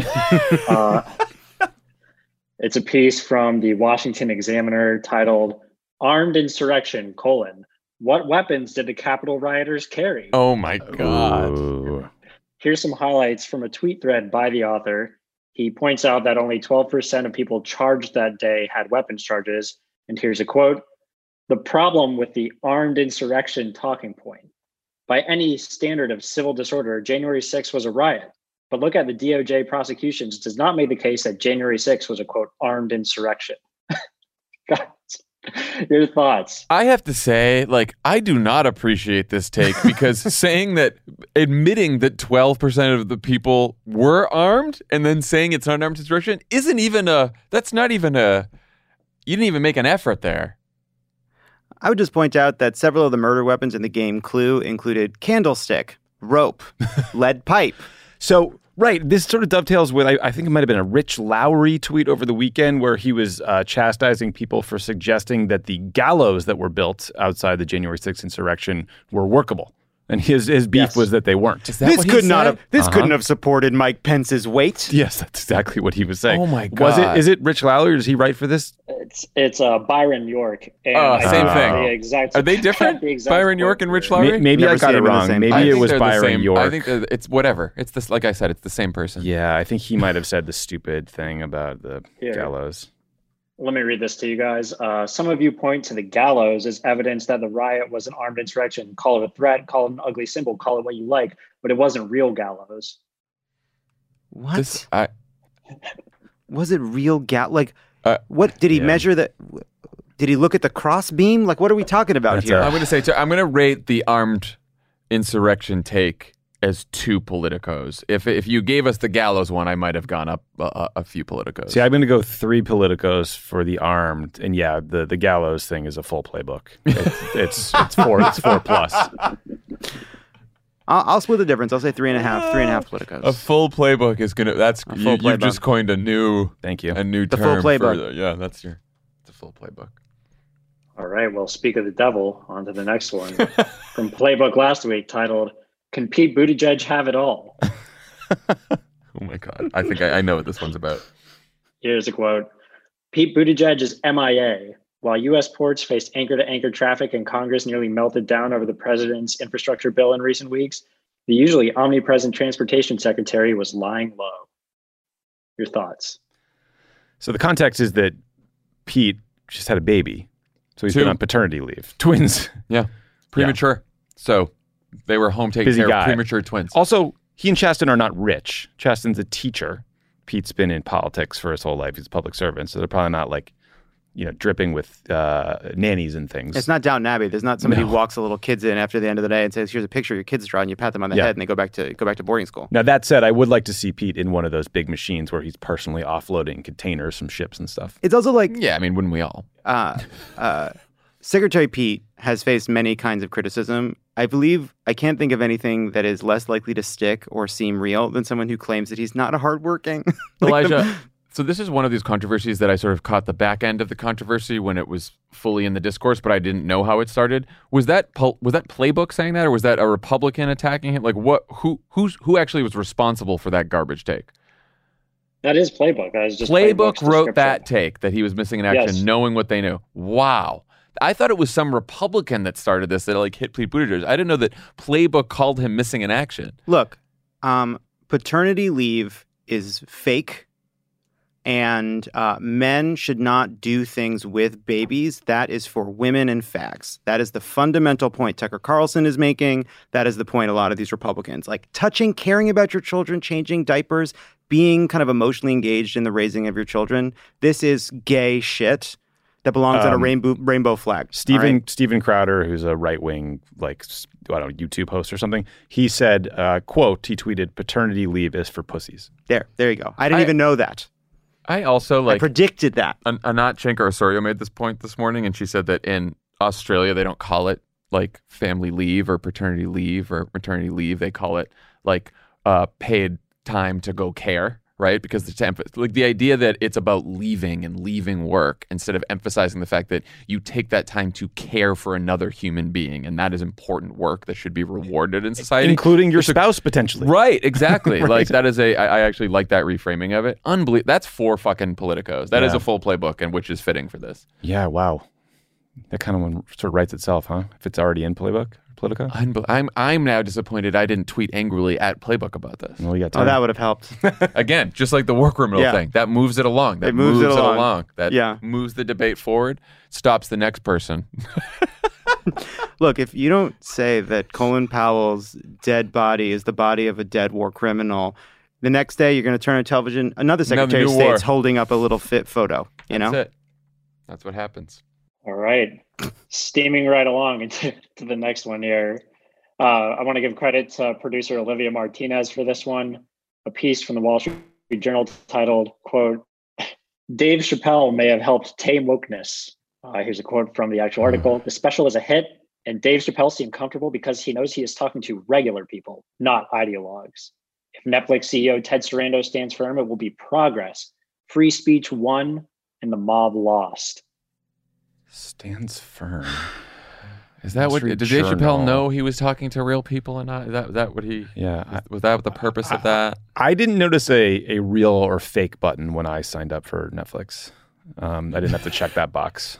It's a piece from the Washington Examiner titled "Armed Insurrection: What weapons did the Capitol rioters carry?" Oh my God. Ooh. Here's some highlights from a tweet thread by the author. He points out that only 12% of people charged that day had weapons charges. And here's a quote: "The problem with the armed insurrection talking point. By any standard of civil disorder, January 6th was a riot. But look at the DOJ prosecutions. It does not make the case that January 6th was a, quote, armed insurrection." Guys, your thoughts? I have to say, like, I do not appreciate this take because admitting that 12% of the people were armed and then saying it's not an armed insurrection you didn't even make an effort there. I would just point out that several of the murder weapons in the game Clue included candlestick, rope, lead pipe. So, right, this sort of dovetails with, I think it might have been a Rich Lowry tweet over the weekend where he was chastising people for suggesting that the gallows that were built outside the January 6th insurrection were workable. And his beef was that they weren't. This couldn't have supported Mike Pence's weight. Yes, that's exactly what he was saying. Oh my God. Is it Rich Lowry? Does he write for this? It's Byron York. And same thing. The Are they different? Byron York and Rich Lowry? Maybe I got it wrong. Maybe it was Byron York. I think it's whatever. It's this, like I said, it's the same person. Yeah, I think he might have said the stupid thing about the gallows. Let me read this to you guys. Some of you point to the gallows as evidence that the riot was an armed insurrection. Call it a threat, call it an ugly symbol, call it what you like, but it wasn't real gallows. What? Was it real what did he measure that? Did he look at the cross beam? Like, what are we talking about here? I'm going to rate the armed insurrection take as 2 Politicos. If you gave us the gallows one, I might have gone up a few Politicos. See, I'm going to go 3 Politicos for the armed, and yeah, the gallows thing is a full playbook. It's 4. It's 4+. I'll split the difference. I'll say 3.5 Politicos. A full playbook is gonna. You've just coined a new. Thank you. A new the term full playbook. It's a full playbook. All right. Well, speak of the devil. On to the next one from Playbook last week, titled "Can Pete Buttigieg have it all?" Oh my God! I think I know what this one's about. Here's a quote: "Pete Buttigieg is MIA. While U.S. ports faced anchor-to-anchor traffic and Congress nearly melted down over the president's infrastructure bill in recent weeks, the usually omnipresent transportation secretary was lying low." Your thoughts? So the context is that Pete just had a baby, so he's been on paternity leave. Twins. Yeah. Premature. Yeah. So they were home taking care of premature twins. Also, he and Chasten are not rich. Chasten's a teacher. Pete's been in politics for his whole life. He's a public servant, so they're probably not dripping with nannies and things. It's not Downton Abbey. There's not somebody who walks the little kids in after the end of the day and says, "Here's a picture of your kids draw," and you pat them on the head and they go back to boarding school. Now that said, I would like to see Pete in one of those big machines where he's personally offloading containers from ships and stuff. It's also like, yeah, I mean, wouldn't we all? Secretary Pete has faced many kinds of criticism. I believe I can't think of anything that is less likely to stick or seem real than someone who claims that he's not a hardworking. Elijah, so this is one of these controversies that I sort of caught the back end of the controversy when it was fully in the discourse, but I didn't know how it started. Was that Playbook saying that, or was that a Republican attacking him? Like, who actually was responsible for that garbage take? That is Playbook. That is just Playbook wrote that take that he was missing in action, knowing what they knew. Wow. I thought it was some Republican that started this that like hit Pete Buttigieg. I didn't know that Playbook called him missing in action. Look, paternity leave is fake, and men should not do things with babies. That is for women and fags. That is the fundamental point Tucker Carlson is making. That is the point a lot of these Republicans, like touching, caring about your children, changing diapers, being kind of emotionally engaged in the raising of your children. This is gay shit that belongs on a rainbow flag. Steven Crowder, who's a right-wing, YouTube host or something, he said, quote, he tweeted, paternity leave is for pussies. There you go. I didn't even know that. I also I predicted that. Anat Shankar-Osorio made this point this morning, and she said that in Australia, they don't call it like family leave or paternity leave or maternity leave. They call it like paid time to go care. Right? Because the idea that it's about leaving and leaving work instead of emphasizing the fact that you take that time to care for another human being, and that is important work that should be rewarded in society. Including your spouse, potentially. Right, exactly. Right. Like that is I actually like that reframing of it. That's 4 fucking politicos. That is a full playbook, and which is fitting for this. Yeah, wow. That kind of one sort of writes itself, huh? If it's already in Politico. I'm now disappointed I didn't tweet angrily at Playbook about this. Well, you got time. Oh, that would have helped. Again, just like the war criminal thing. That moves it along. That moves it along. That moves the debate forward, stops the next person. Look, if you don't say that Colin Powell's dead body is the body of a dead war criminal, the next day you're going to turn on television, another Secretary of State's holding up a little fit photo. That's it. That's what happens. All right. Steaming right along into the next one here. I want to give credit to producer Olivia Martinez for this one. A piece from the Wall Street Journal titled, quote, Dave Chappelle may have helped tame wokeness. Here's a quote from the actual article. The special is a hit, and Dave Chappelle seemed comfortable because he knows he is talking to regular people, not ideologues. If Netflix CEO Ted Sarandos stands firm, it will be progress. Free speech won and the mob lost. Stands firm. Is that what? Did Dave Chappelle know he was talking to real people and not? Is that what he? Yeah. Was that the purpose of that? I didn't notice a real or fake button when I signed up for Netflix. I didn't have to check that box.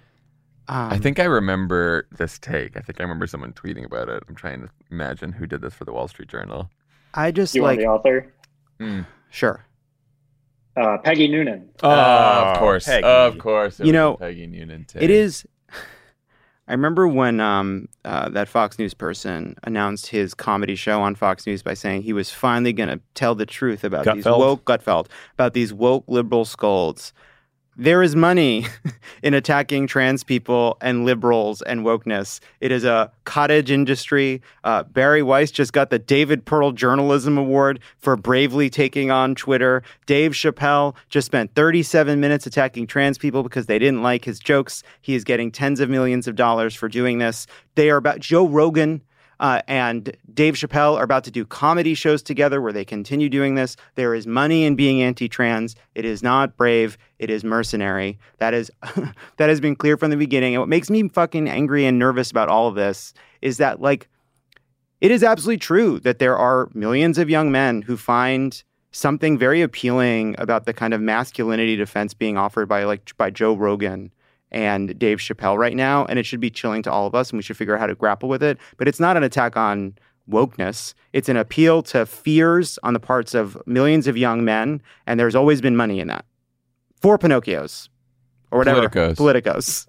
I think I remember this take. I think I remember someone tweeting about it. I'm trying to imagine who did this for the Wall Street Journal. I just you want the author? Sure. Peggy Noonan. Of course. Peggy. Of course. You know, Peggy Noonan take. It is. I remember when that Fox News person announced his comedy show on Fox News by saying he was finally going to tell the truth about these woke liberal scolds. There is money in attacking trans people and liberals and wokeness. It is a cottage industry. Barry Weiss just got the David Pearl Journalism Award for bravely taking on Twitter. Dave Chappelle just spent 37 minutes attacking trans people because they didn't like his jokes. He is getting tens of millions of dollars for doing this. They are about Joe Rogan and Dave Chappelle are about to do comedy shows together where they continue doing this. There is money in being anti-trans. It is not brave. It is mercenary. That has been clear from the beginning. And what makes me fucking angry and nervous about all of this is that, like, it is absolutely true that there are millions of young men who find something very appealing about the kind of masculinity defense being offered by Joe Rogan and Dave Chappelle right now, and it should be chilling to all of us, and we should figure out how to grapple with it. But it's not an attack on wokeness. It's an appeal to fears on the parts of millions of young men, and there's always been money in that. For Pinocchios. Or whatever. Politicos.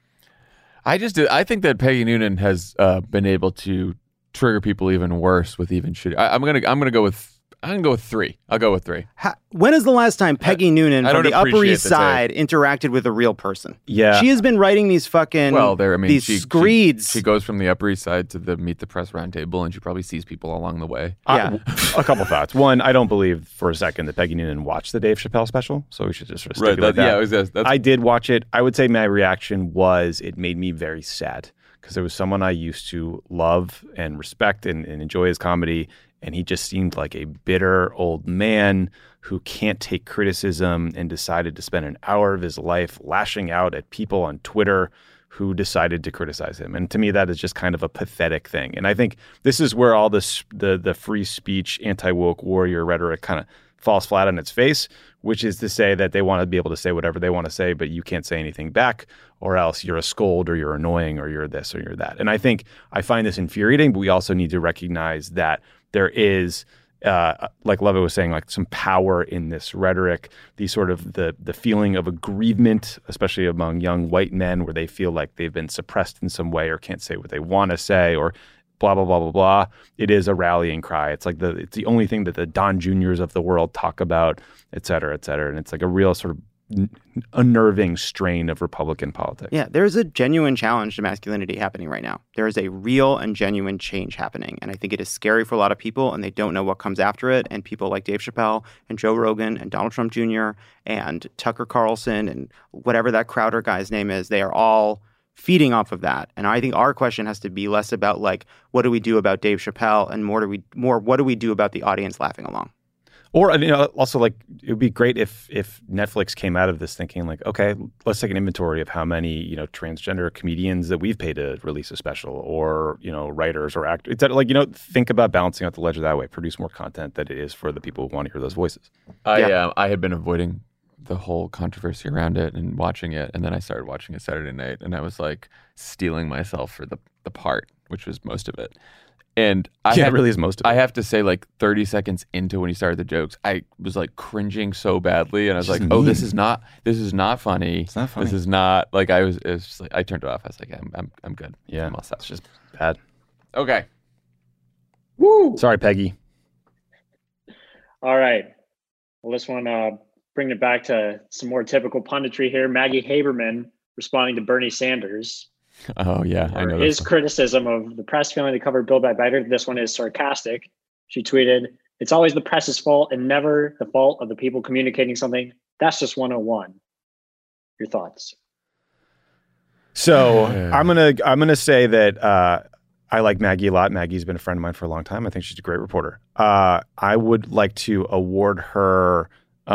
I think that Peggy Noonan has been able to trigger people even worse with even shitty. I'm gonna go with I'm going to go with 3. I'll go with 3. When is the last time Peggy Noonan I from don't the Upper appreciate East the Side interacted with a real person? Yeah. She has been writing these fucking these screeds. She goes from the Upper East Side to the Meet the Press roundtable, and she probably sees people along the way. Yeah. A couple thoughts. One, I don't believe for a second that Peggy Noonan watched the Dave Chappelle special, so we should just sort of stipulate that. Yeah, I did watch it. I would say my reaction was it made me very sad because there was someone I used to love and respect and enjoy his comedy, and he just seemed like a bitter old man who can't take criticism and decided to spend an hour of his life lashing out at people on Twitter who decided to criticize him. And to me, that is just kind of a pathetic thing. And I think this is where all this the free speech, anti-woke warrior rhetoric kind of falls flat on its face, which is to say that they want to be able to say whatever they want to say, but you can't say anything back, or else you're a scold or you're annoying or you're this or you're that. And I think I find this infuriating, but we also need to recognize that there is, like Lovett was saying, like some power in this rhetoric, the sort of the feeling of aggrievement, especially among young white men, where they feel like they've been suppressed in some way or can't say what they want to say or blah, blah, blah, blah, blah. It is a rallying cry. It's like it's the only thing that the Don Juniors of the world talk about, et cetera, et cetera. And it's like a real sort of unnerving strain of Republican politics. Yeah, there's a genuine challenge to masculinity happening right now. There is a real and genuine change happening. And I think it is scary for a lot of people, and they don't know what comes after it. And people like Dave Chappelle and Joe Rogan and Donald Trump Jr. and Tucker Carlson and whatever that Crowder guy's name is, they are all feeding off of that. And I think our question has to be less about like, what do we do about Dave Chappelle, and more what do we do about the audience laughing along? Or, also, like, it would be great if Netflix came out of this thinking, like, okay, let's take an inventory of how many, transgender comedians that we've paid to release a special, or, writers or actors. Think about balancing out the ledger that way. Produce more content that it is for the people who want to hear those voices. I had been avoiding the whole controversy around it and watching it, and then I started watching it Saturday night, and I was, like, steeling myself for the part, which was most of it. And it really is most of it. I have to say, like 30 seconds into when he started the jokes, I was like cringing so badly, and I was like, "Oh, this is not funny. It's not funny. This is not like I was." It was just like I turned it off. I was like, "I'm good. Yeah, I'm all set." It's just bad. Okay. Woo. Sorry, Peggy. All right. Well, this one bring it back to some more typical punditry here. Maggie Haberman responding to Bernie Sanders. Oh, yeah. I know his criticism of the press failing to cover Build Back Better. This one is sarcastic. She tweeted, "It's always the press's fault and never the fault of the people communicating something. That's just 101. Your thoughts?" So I'm gonna say that I like Maggie a lot. Maggie's been a friend of mine for a long time. I think she's a great reporter. I would like to award her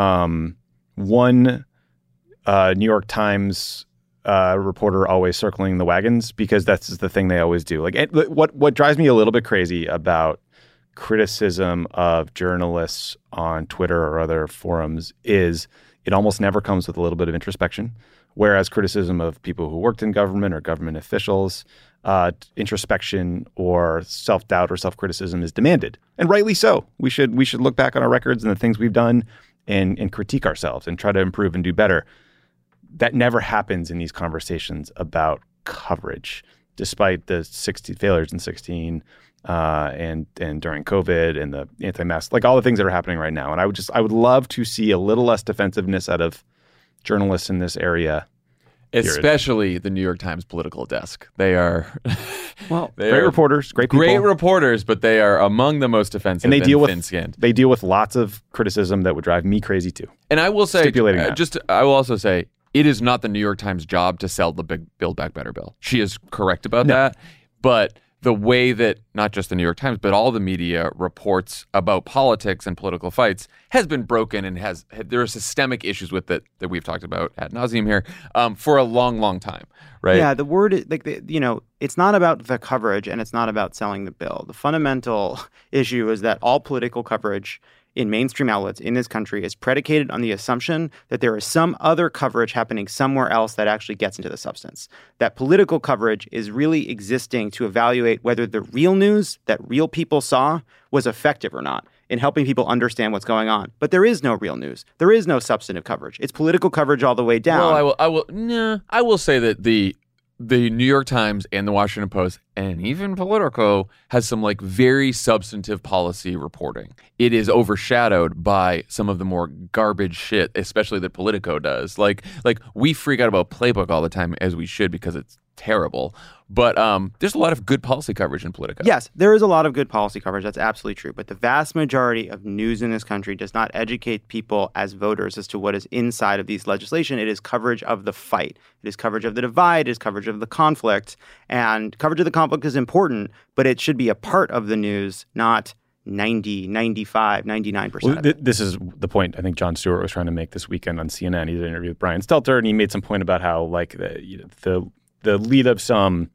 one New York Times reporter always circling the wagons, because that's the thing they always do. Like, what drives me a little bit crazy about criticism of journalists on Twitter or other forums is it almost never comes with a little bit of introspection, whereas criticism of people who worked in government or government officials, introspection or self-doubt or self-criticism is demanded, and rightly so. We should look back on our records and the things we've done and critique ourselves and try to improve and do better. That never happens in these conversations about coverage, despite the 60 failures in 16 and during COVID and the anti-mask, like all the things that are happening right now. And I would love to see a little less defensiveness out of journalists in this area. Especially the New York Times political desk. They are great reporters, great people. Great reporters, but they are among the most offensive and thin-skinned. They deal with lots of criticism that would drive me crazy too. And I will say, stipulating I will also say, it is not the New York Times' job to sell the big Build Back Better bill. She is correct about that. But the way that not just the New York Times, but all the media reports about politics and political fights has been broken, and there are systemic issues with it that we've talked about ad nauseum here for a long, long time, right? Yeah, the word, it's not about the coverage, and it's not about selling the bill. The fundamental issue is that all political coverage in mainstream outlets in this country is predicated on the assumption that there is some other coverage happening somewhere else that actually gets into the substance. That political coverage is really existing to evaluate whether the real news that real people saw was effective or not in helping people understand what's going on. But there is no real news. There is no substantive coverage. It's political coverage all the way down. Well, I will say that the New York Times and the Washington Post and even Politico has some like very substantive policy reporting. It is overshadowed by some of the more garbage shit, especially that Politico does. Like we freak out about Playbook all the time, as we should, because it's terrible. But there's a lot of good policy coverage in Politico. Yes, there is a lot of good policy coverage. That's absolutely true. But the vast majority of news in this country does not educate people as voters as to what is inside of these legislation. It is coverage of the fight. It is coverage of the divide. It is coverage of the conflict. And coverage of the conflict is important, but it should be a part of the news, not 90, 95, 99% of it. This is the point I think Jon Stewart was trying to make this weekend on CNN. He did an interview with Brian Stelter, and he made some point about how like the lead of some,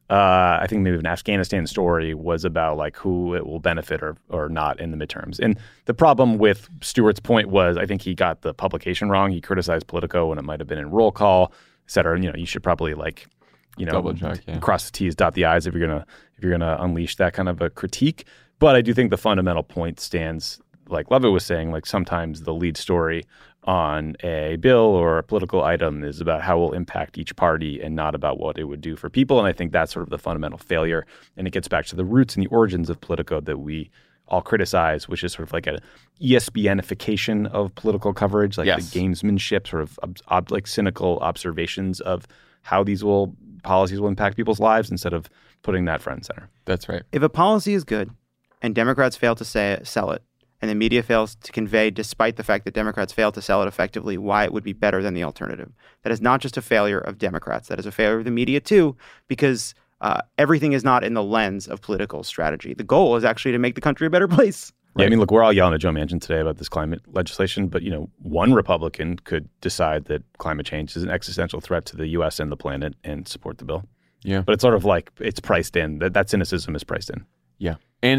I think maybe an Afghanistan story was about like who it will benefit or not in the midterms. And the problem with Stewart's point was I think he got the publication wrong. He criticized Politico when it might have been in roll call, et cetera. And, you should probably like, double check, cross the T's, dot the I's if you're gonna unleash that kind of a critique. But I do think the fundamental point stands, like Levitt was saying, like sometimes the lead story on a bill or a political item is about how it will impact each party and not about what it would do for people. And I think that's sort of the fundamental failure. And it gets back to the roots and the origins of Politico that we all criticize, which is sort of like an ESPNification of political coverage, like the gamesmanship, sort of like cynical observations of how these policies will impact people's lives instead of putting that front and center. That's right. If a policy is good and Democrats fail to sell it, and the media fails to convey, despite the fact that Democrats fail to sell it effectively, why it would be better than the alternative. That is not just a failure of Democrats. That is a failure of the media, too, because everything is not in the lens of political strategy. The goal is actually to make the country a better place. Right? Yeah, I mean, look, we're all yelling at Joe Manchin today about this climate legislation, but, one Republican could decide that climate change is an existential threat to the U.S. and the planet and support the bill. Yeah. But it's sort of like it's priced in. That cynicism is priced in. Yeah.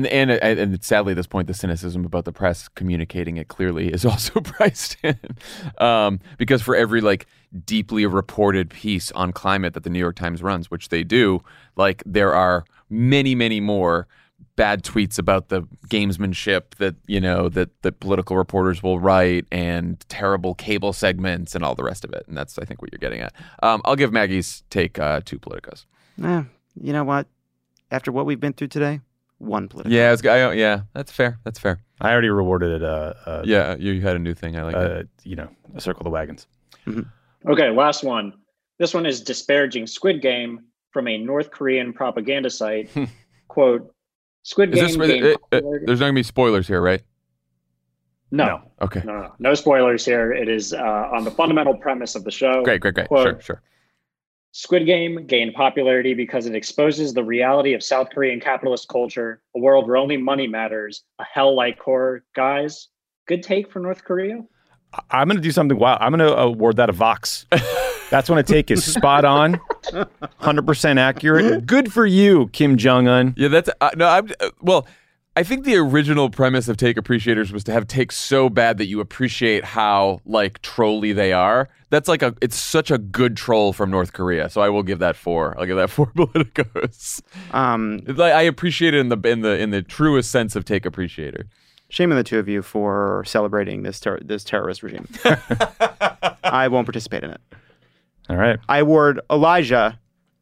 And sadly, at this point, the cynicism about the press communicating it clearly is also priced in. Because for every like deeply reported piece on climate that the New York Times runs, which they do, like there are many, many more bad tweets about the gamesmanship that political reporters will write and terrible cable segments and all the rest of it. And that's, I think, what you're getting at. I'll give Maggie's take 2 Politicos. You know what? After what we've been through today, 1 Politico. Yeah, that's fair. That's fair. I already rewarded it. You had a new thing. I like it. A circle the wagons. Mm-hmm. Okay, last one. This one is disparaging Squid Game from a North Korean propaganda site. Quote, Squid Game gained popularity. There's not going to be spoilers here, right? No. Okay. No spoilers here. It is on the fundamental premise of the show. Great. Quote, Sure. Squid Game gained popularity because it exposes the reality of South Korean capitalist culture, a world where only money matters, a hell-like horror. Guys, good take for North Korea? I'm going to do something wild. I'm going to award that a Vox. That's when a take is spot on, 100% accurate. Good for you, Kim Jong-un. Yeah, that's I think the original premise of Take Appreciators was to have takes so bad that you appreciate how like trolly they are. That's like it's such a good troll from North Korea. So I will give that 4. I'll give that 4 Politicos. I appreciate it in the truest sense of Take Appreciator. Shame on the 2 of you for celebrating this terrorist regime. I won't participate in it. All right. I award Elijah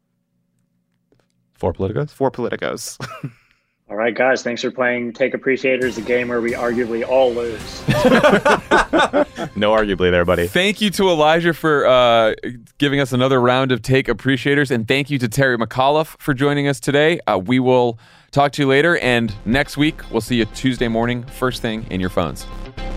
4 Politicos. 4 Politicos. All right, guys. Thanks for playing Take Appreciators, a game where we arguably all lose. No arguably there, buddy. Thank you to Elijah for giving us another round of Take Appreciators, and thank you to Terry McAuliffe for joining us today. We will talk to you later, and next week we'll see you Tuesday morning, first thing in your phones.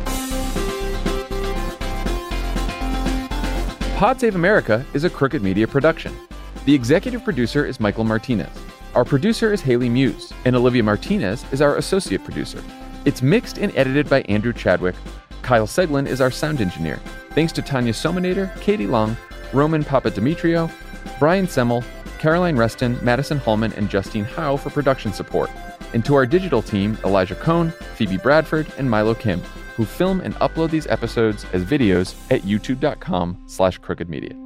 Pod Save America is a Crooked Media production. The executive producer is Michael Martinez. Our producer is Haley Muse, and Olivia Martinez is our associate producer. It's mixed and edited by Andrew Chadwick. Kyle Seglin is our sound engineer. Thanks to Tanya Sominator, Katie Long, Roman Papadimitriou, Brian Semmel, Caroline Reston, Madison Hallman, and Justine Howe for production support. And to our digital team, Elijah Cohn, Phoebe Bradford, and Milo Kim, who film and upload these episodes as videos at youtube.com/crookedmedia.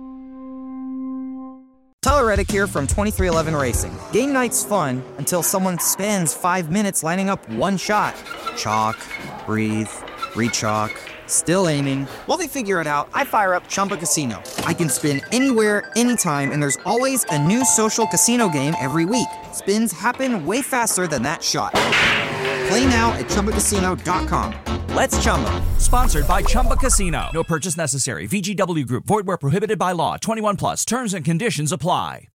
Tyler Reddick here from 2311 Racing. Game night's fun until someone spends 5 minutes lining up one shot. Chalk, breathe, rechalk, Still aiming. While they figure it out, I fire up Chumba Casino. I can spin anywhere, anytime, and there's always a new social casino game every week. Spins happen way faster than that shot. Play now at ChumbaCasino.com. Let's Chumba. Sponsored by Chumba Casino. No purchase necessary. VGW Group. Void where prohibited by law. 21 plus. Terms and conditions apply.